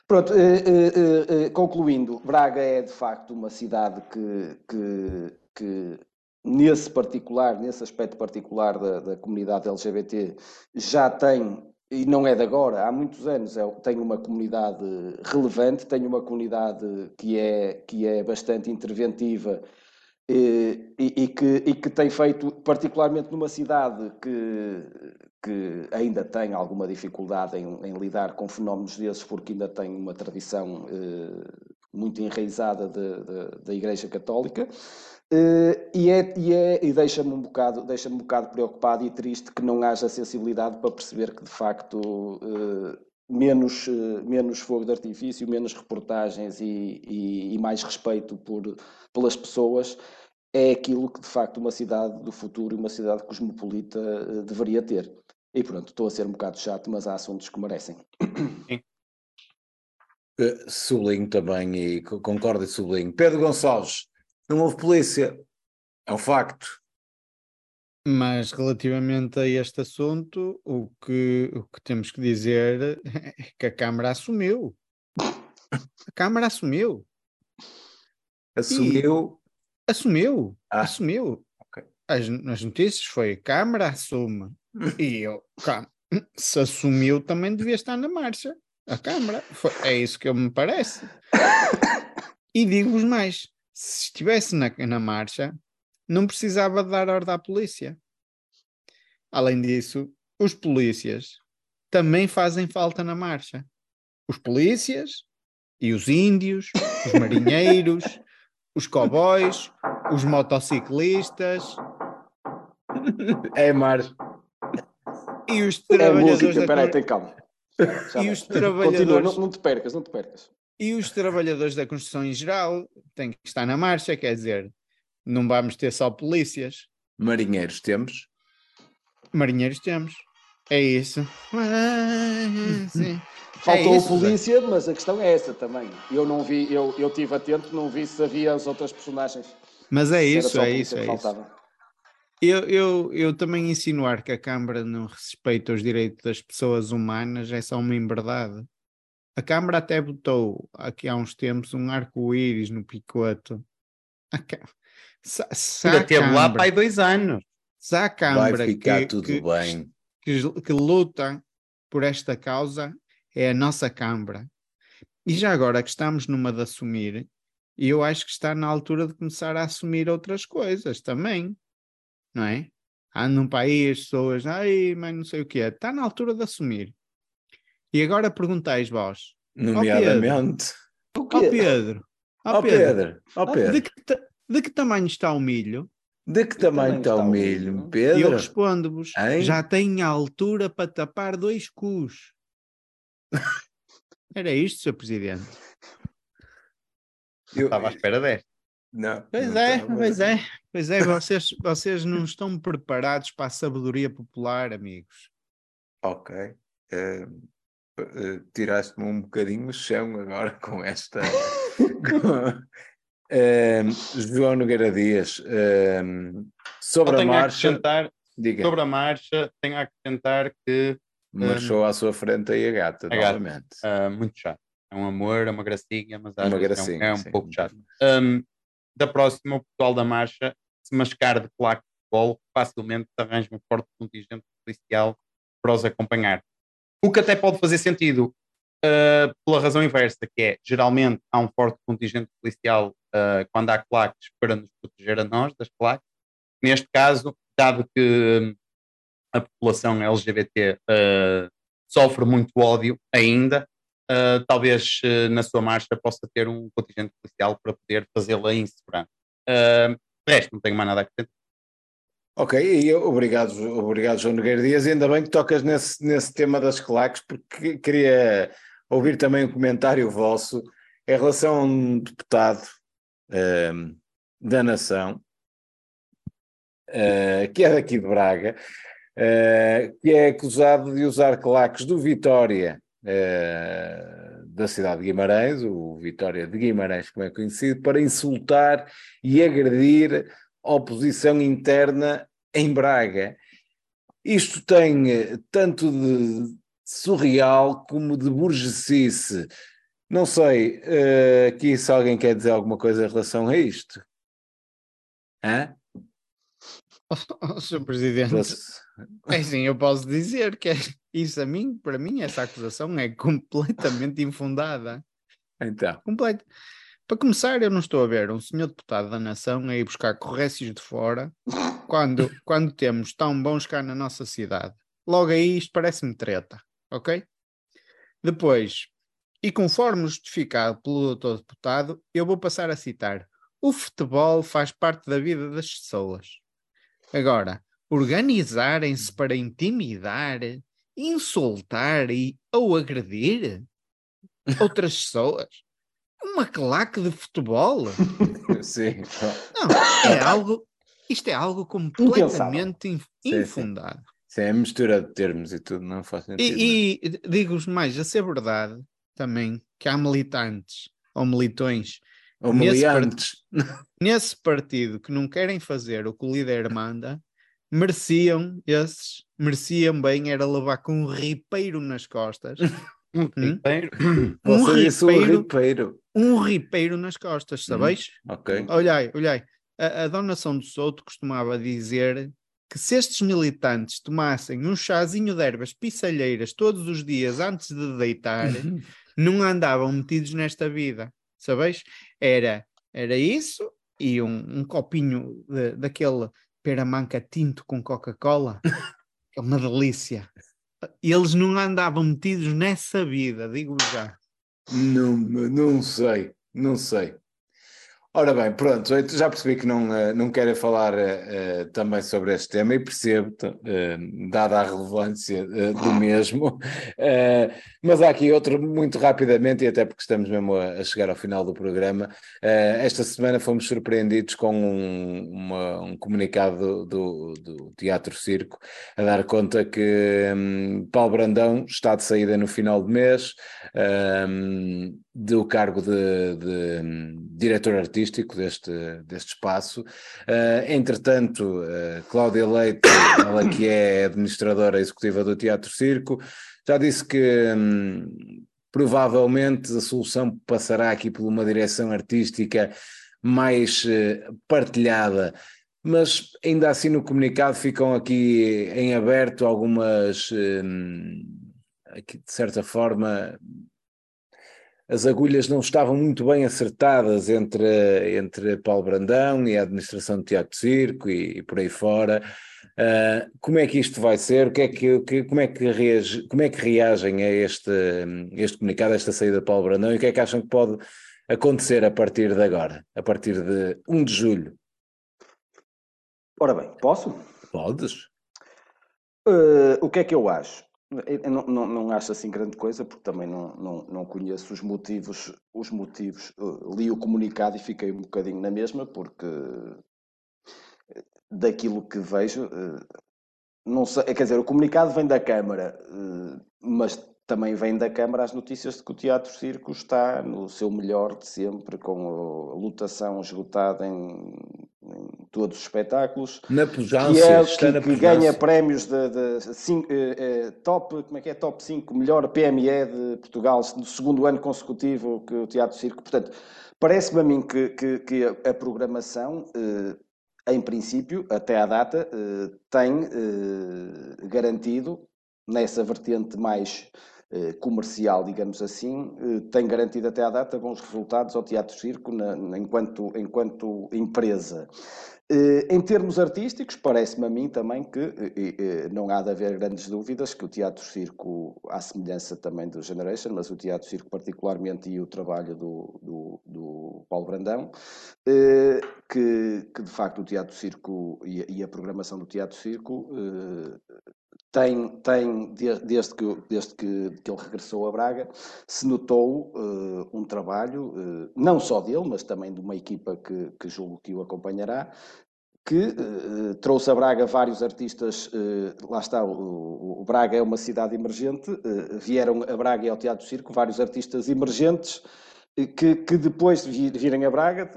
Pronto, concluindo, Braga é de facto uma cidade que nesse aspecto particular da comunidade LGBT, já tem, e não é de agora, há muitos anos, tem uma comunidade relevante, tem uma comunidade que é bastante interventiva e que tem feito, particularmente numa cidade que ainda tem alguma dificuldade em lidar com fenómenos desses, porque ainda tem uma tradição muito enraizada da Igreja Católica. E deixa-me um bocado preocupado e triste que não haja sensibilidade para perceber que, de facto, menos fogo de artifício, menos reportagens e mais respeito pelas pessoas é aquilo que, de facto, uma cidade do futuro e uma cidade cosmopolita deveria ter. E pronto, estou a ser um bocado chato, mas há assuntos que merecem. Sim. Sublinho também e concordo e sublinho. Pedro Gonçalves, não houve polícia, é um facto. Mas relativamente a este assunto, o que temos que dizer é que a Câmara assumiu. A Câmara assumiu. Assumiu. Assumiu. Ah, assumiu. ok. As notícias foi a Câmara assume. E eu, se assumiu, também devia estar na marcha. A Câmara. É isso que me parece. E digo-vos mais: se estivesse na marcha, não precisava de dar ordem à polícia. Além disso, os polícias também fazem falta na marcha. Os polícias e os índios, os marinheiros, os cowboys, os motociclistas É marcha. e os É trabalhadores música, da peraí, tem calma. e os Continua, trabalhadores não te percas. e os trabalhadores da construção em geral têm que estar na marcha, quer dizer, não vamos ter só polícias. Marinheiros temos. Marinheiros temos. É isso. Sim. Faltou É isso, a polícia, mas a questão é essa também. Eu não vi, eu estive atento, não vi se havia as outras personagens. Mas é Se era isso, só a é polícia isso, que é isso. faltava. Eu também insinuar que a Câmara não respeita os direitos das pessoas humanas é só uma inverdade. A Câmara até botou aqui há uns tempos um arco-íris no picoto. Ainda esteve lá para aí 2 anos. Se há Vai Câmara ficar tudo bem. que luta por esta causa, é a nossa Câmara. E já agora que estamos numa de assumir, eu acho que está na altura de começar a assumir outras coisas também, não é? Há num país pessoas, ai, mas não sei o que é. Está na altura de assumir. E agora perguntais vós, Nomeadamente. ó Pedro, de que tamanho está o milho? De que tamanho está o milho, Pedro? E eu respondo-vos, Hein? já tem altura para tapar 2 cus. Era isto, Sr. Presidente. Estava à espera desta. Não, Pois é, vocês não estão preparados para a sabedoria popular, amigos. Ok. Tiraste-me um bocadinho o chão agora com esta... João Nogueira Dias, sobre a marcha... Sobre a marcha, tenho a acrescentar que... Marchou à sua frente aí a gata, novamente. Muito chato. É um amor, é uma gracinha, mas às uma vezes gracinha, é um sim. pouco chato. Da próxima, o pessoal da marcha, se mascar de claque de futebol, facilmente arranja um forte contingente policial para os acompanhar. O que até pode fazer sentido pela razão inversa, que é, geralmente há um forte contingente policial quando há claques para nos proteger a nós das claques. Neste caso, dado que a população LGBT sofre muito ódio ainda, talvez na sua marcha possa ter um contingente policial para poder fazê-la em segurança. De resto, não tenho mais nada a acrescentar. Ok, e obrigado João Nogueira Dias, e ainda bem que tocas nesse tema das claques, porque queria ouvir também um comentário vosso em relação a um deputado da Nação, que é daqui de Braga, que é acusado de usar claques do Vitória, da cidade de Guimarães, o Vitória de Guimarães, como é conhecido, para insultar e agredir a oposição interna em Braga. Isto tem tanto de surreal como de burguesice. Não sei, aqui se alguém quer dizer alguma coisa em relação a isto. Hã? Sr. Presidente, Você- é assim, eu posso dizer que isso para mim, essa acusação é completamente infundada. Então, Completo. Para começar, eu não estou a ver um senhor deputado da nação a ir buscar corrécios de fora quando temos tão bons cá na nossa cidade. Logo aí, isto parece-me treta, ok? Depois, e conforme justificado pelo doutor deputado, eu vou passar a citar: o futebol faz parte da vida das pessoas. Agora, organizarem-se para intimidar, insultar ou agredir outras pessoas? Uma claque de futebol? sim, Não, isto é algo Impensável. completamente sim, sim. infundado. Sim, é mistura de termos e tudo, não faz sentido, não. E digo-vos mais, a ser verdade também que há militantes ou militões Ou nesse, meliantes. nesse partido que não querem fazer o que o líder manda, mereciam bem era levar com um ripeiro nas costas. Hum? Ribeiro. Um Você disse o ripeiro, ripeiro. um ripeiro nas costas, sabeis? Ok. Olhai, olhai. A Dona São do Souto costumava dizer que se estes militantes tomassem um chazinho de ervas pissalheiras todos os dias antes de deitar, não andavam metidos nesta vida, sabeis? Era isso e um copinho daquele peramanca tinto com Coca-Cola, que é uma delícia. E eles não andavam metidos nessa vida, digo já. Não sei, não sei. Ora bem, pronto, eu já percebi que não querem falar também sobre este tema e percebo, dada a relevância do mesmo, mas há aqui outro muito rapidamente, e até porque estamos mesmo a chegar ao final do programa. Esta semana fomos surpreendidos com um comunicado do Teatro Circo a dar conta que Paulo Brandão está de saída no final do mês, do cargo de diretor artístico deste espaço. Entretanto, Cláudia Leite, ela que é administradora executiva do Teatro Circo, já disse que provavelmente a solução passará aqui por uma direção artística mais partilhada. Mas ainda assim no comunicado ficam aqui em aberto algumas, aqui, de certa forma, as agulhas não estavam muito bem acertadas entre Paulo Brandão e a administração do Teatro Circo e por aí fora. Como é que isto vai ser? Como é que reagem a este comunicado, a esta saída de Paulo Brandão, e o que é que acham que pode acontecer a partir de agora, a partir de 1 de julho? Ora bem, posso? Podes? O que é que eu acho? Eu não acho assim grande coisa, porque também não conheço os motivos. Li o comunicado e fiquei um bocadinho na mesma, porque daquilo que vejo, não sei, quer dizer, o comunicado vem da Câmara, mas também vem da Câmara as notícias de que o Teatro Circo está no seu melhor de sempre, com a lotação esgotada em todos os espetáculos, Na que, pujança, está na que ganha pujança. prémios top, como é que é? Top 5 melhor PME de Portugal, no segundo ano consecutivo que o Teatro Circo. Portanto, parece-me a mim que a programação, em princípio, até à data, tem garantido, nessa vertente mais comercial, digamos assim, tem garantido até à data bons resultados ao Teatro Circo enquanto empresa. Em termos artísticos, parece-me a mim também que não há de haver grandes dúvidas que o Teatro Circo, à semelhança também do Generation, mas o Teatro Circo particularmente e o trabalho do Paulo Brandão, que de facto o Teatro Circo e a programação do Teatro Circo desde que ele regressou a Braga, se notou um trabalho, não só dele, mas também de uma equipa que julgo que o acompanhará, que trouxe a Braga vários artistas. Lá está, o Braga é uma cidade emergente, vieram a Braga e ao Teatro Circo vários artistas emergentes, que depois de virem a Braga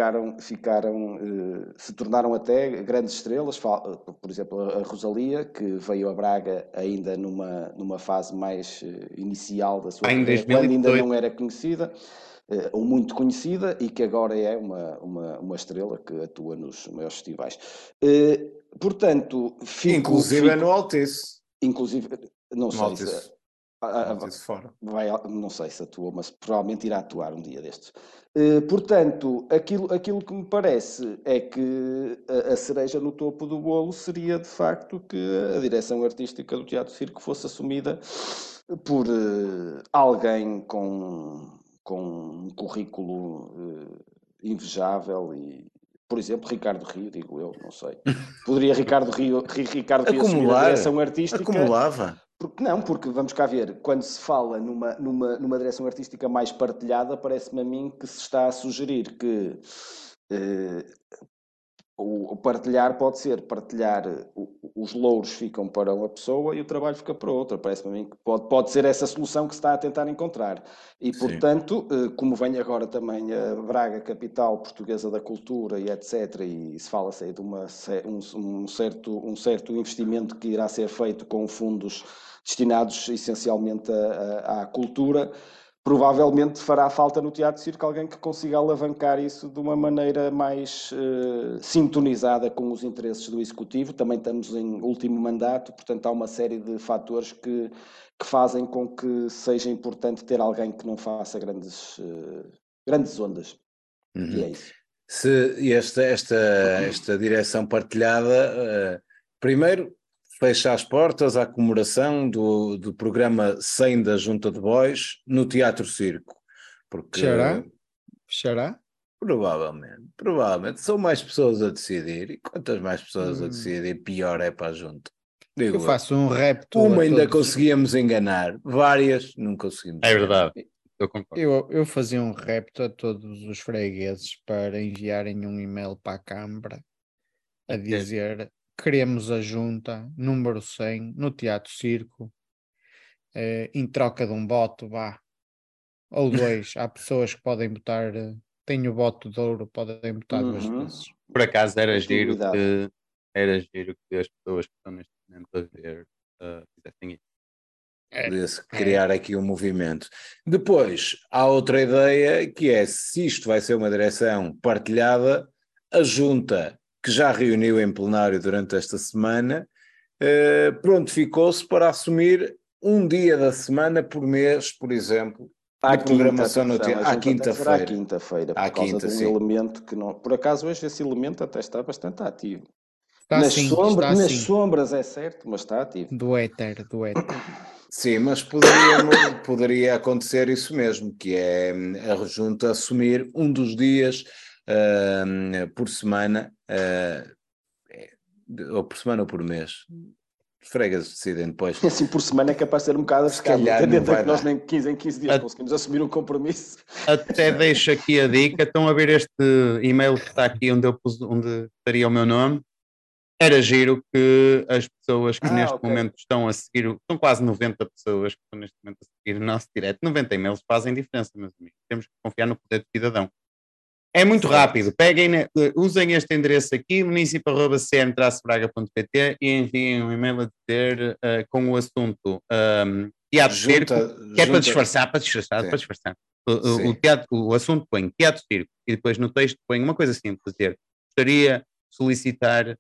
se tornaram até grandes estrelas. Por exemplo, a Rosalía, que veio a Braga ainda numa fase mais inicial da sua Em carreira, quando ainda 2018. não era conhecida, ou muito conhecida, e que agora é uma estrela que atua nos maiores festivais. Portanto, inclusive no Altice. Inclusive, não No sei Altice. se... Altice fora. não sei se atuou, mas provavelmente irá atuar um dia destes. Portanto, aquilo que me parece é que a cereja no topo do bolo seria, de facto, que a direção artística do Teatro Circo fosse assumida por alguém com um currículo invejável e, por exemplo, Ricardo Rio, digo eu, não sei. Poderia Ricardo Rio assumir a direção artística? Acumulava. Porque vamos cá ver, quando se fala numa direção artística mais partilhada, parece-me a mim que se está a sugerir que o partilhar pode ser os louros ficam para uma pessoa e o trabalho fica para outra. Parece-me a mim que pode ser essa solução que se está a tentar encontrar. E, portanto, como vem agora também a Braga, capital portuguesa da cultura e etc., e se fala-se aí de um certo investimento que irá ser feito com fundos destinados essencialmente à cultura, provavelmente fará falta no Teatro Circo alguém que consiga alavancar isso de uma maneira mais sintonizada com os interesses do Executivo. Também estamos em último mandato, portanto há uma série de fatores que fazem com que seja importante ter alguém que não faça grandes ondas. E é isso. Se esta direção partilhada, primeiro, fecha as portas à comemoração do programa 100 da Junta de Bois no Teatro Circo. Porque Fechará? Provavelmente. São mais pessoas a decidir, e quantas mais pessoas a decidir, pior é para a Junta. Eu faço um repto. Uma ainda conseguíamos enganar, várias não conseguimos. É verdade. Eu concordo. Eu fazia um repto a todos os fregueses para enviarem um e-mail para a Câmara a dizer: queremos a junta número 100 no Teatro Circo, em troca de um voto, vá, ou 2. Há pessoas que podem votar, têm o voto de ouro, podem votar 2 vezes. Por acaso era giro que as pessoas que estão neste momento a ver fizessem isso. Podia-se criar aqui um movimento. Depois, há outra ideia, que é, se isto vai ser uma direção partilhada, a Junta, que já reuniu em plenário durante esta semana, prontificou-se para assumir um dia da semana por mês, por exemplo, à programação no teatro. À quinta-feira, por causa de um elemento que não... Por acaso hoje esse elemento até está bastante ativo. Nas sombras é certo, mas está ativo. Do éter. Sim, mas poderia acontecer isso mesmo, que é a Junta assumir um dos dias por semana, ou por semana ou por mês. Os fregueses decidem depois. Assim, por semana é capaz de ser um bocado arriscado, entendendo que nós nem 15 em 15 dias conseguimos assumir um compromisso. Até deixo aqui a dica, estão a ver este e-mail que está aqui onde estaria o meu nome? Era giro que as pessoas que neste momento estão a seguir, são quase 90 pessoas que estão neste momento a seguir o nosso direto, 90 e-mails fazem diferença, meus amigos. Temos que confiar no poder do cidadão. É muito rápido, usem este endereço aqui, municipio@cm-braga.pt, e enviem um e-mail a dizer com o assunto Teatro Circo, que é para disfarçar. O assunto põe Teatro Circo e depois no texto põe uma coisa simples, dizer: gostaria solicitar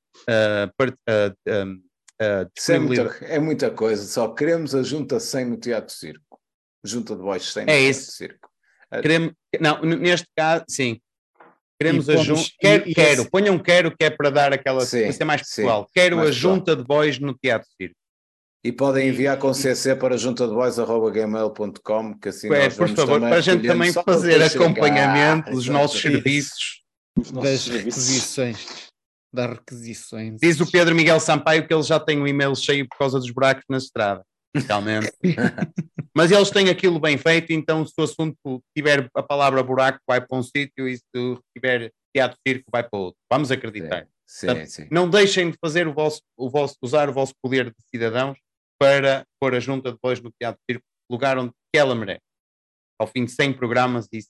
disponibilidade. É muita coisa, só queremos a Junta 100 no Teatro Circo. Junta de Bois 100 no Teatro Circo. Neste caso, sim. Queremos a junta. Ponham quero, que é para dar aquela. Para ser mais pessoal. Quero a Junta de Bois no Teatro Circo. E podem enviar com CC para juntadebois@gmail.com, que assim nós por favor, para a gente também fazer acompanhamento dos nossos serviços. Das requisições. Diz o Pedro Miguel Sampaio que ele já tem um e-mail cheio por causa dos buracos na estrada. Realmente. Mas eles têm aquilo bem feito, então se o assunto tiver a palavra buraco, vai para um sítio, e se tiver Teatro Circo, vai para outro. Vamos acreditar. Sim. Não deixem de fazer usar o vosso poder de cidadãos para pôr a Junta de Bois no Teatro Circo, lugar onde ela merece. ao fim de 100 programas e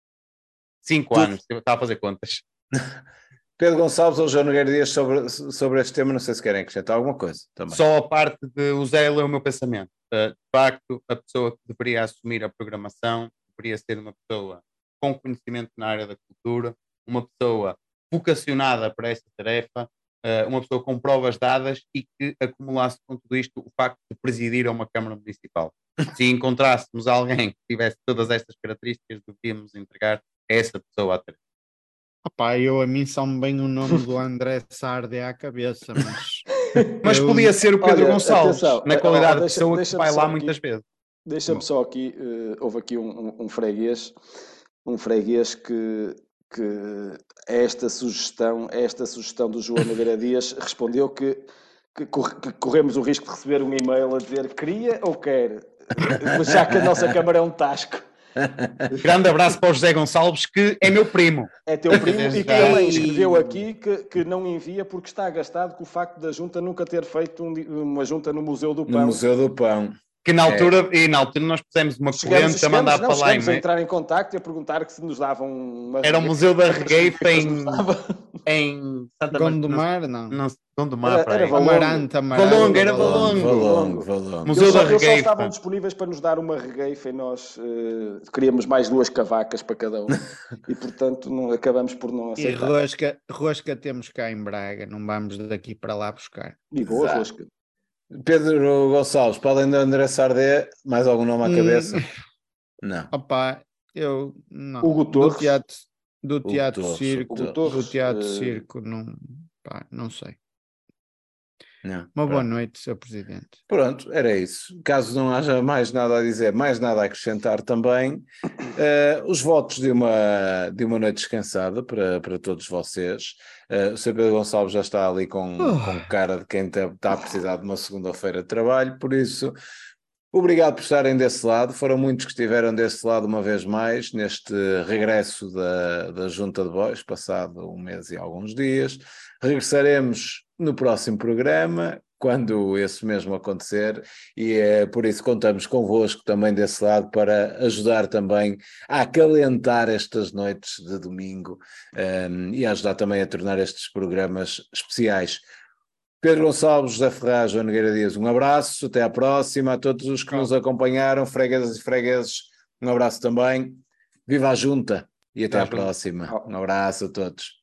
5 anos, eu estava a fazer contas. Pedro Gonçalves ou João Nogueira Dias sobre este tema, não sei se querem acrescentar alguma coisa também. Só a parte de o Zé leu o meu pensamento. De facto, a pessoa que deveria assumir a programação deveria ser uma pessoa com conhecimento na área da cultura, uma pessoa vocacionada para esta tarefa, uma pessoa com provas dadas e que acumulasse com tudo isto o facto de presidir a uma Câmara Municipal. Se encontrássemos alguém que tivesse todas estas características, deveríamos entregar a essa pessoa a tarefa. A mim só me vem o nome do André Sarde à cabeça, mas... Mas podia ser o Pedro Gonçalves, atenção, na qualidade de pessoa que vai lá aqui, muitas vezes. Deixa-me só aqui, houve aqui um freguês que a esta sugestão do João Nogueira Dias respondeu que corremos o risco de receber um e-mail a dizer queria ou quer, já que a nossa Câmara é um tasco. Grande abraço para o José Gonçalves, que é meu primo. É teu primo e que também escreveu aqui que não envia porque está agastado com o facto da Junta nunca ter feito uma junta no Museu do Pão. No Museu do Pão. Que na altura nós pusemos uma corrente a mandar para lá. Chegamos a entrar em contacto e a perguntar que se nos davam uma... Era o Museu da Regueifa em Santa Gondomar, não. Gondomar, era Amarante. Era Valongo. Museu da Regueifa. Eles só estavam disponíveis para nos dar uma regueifa e nós queríamos mais 2 cavacas para cada um. E, portanto, acabamos por não aceitar. E rosca temos cá em Braga, não vamos daqui para lá buscar. E boa rosca. Pedro Gonçalves, para além de André Sardé, mais algum nome à cabeça? Não. Eu não. Hugo Torres. Do Teatro Circo, não sei. Não, Uma boa noite, Sr. Presidente. Pronto, era isso. Caso não haja mais nada a dizer, mais nada a acrescentar também, os votos de uma noite descansada para todos vocês. O Sr. Pedro Gonçalves já está ali com cara de quem está a precisar de uma segunda-feira de trabalho, por isso... Obrigado por estarem desse lado, foram muitos que estiveram desse lado uma vez mais, neste regresso da Junta de Bois, passado um mês e alguns dias. Regressaremos no próximo programa, quando esse mesmo acontecer, e por isso contamos convosco também desse lado para ajudar também a acalentar estas noites de domingo e a ajudar também a tornar estes programas especiais. Pedro Gonçalves, José Ferraz, João Nogueira Dias, um abraço, até à próxima, a todos os que nos acompanharam, freguesas e fregueses, um abraço também, viva a Junta e até à próxima, um abraço a todos.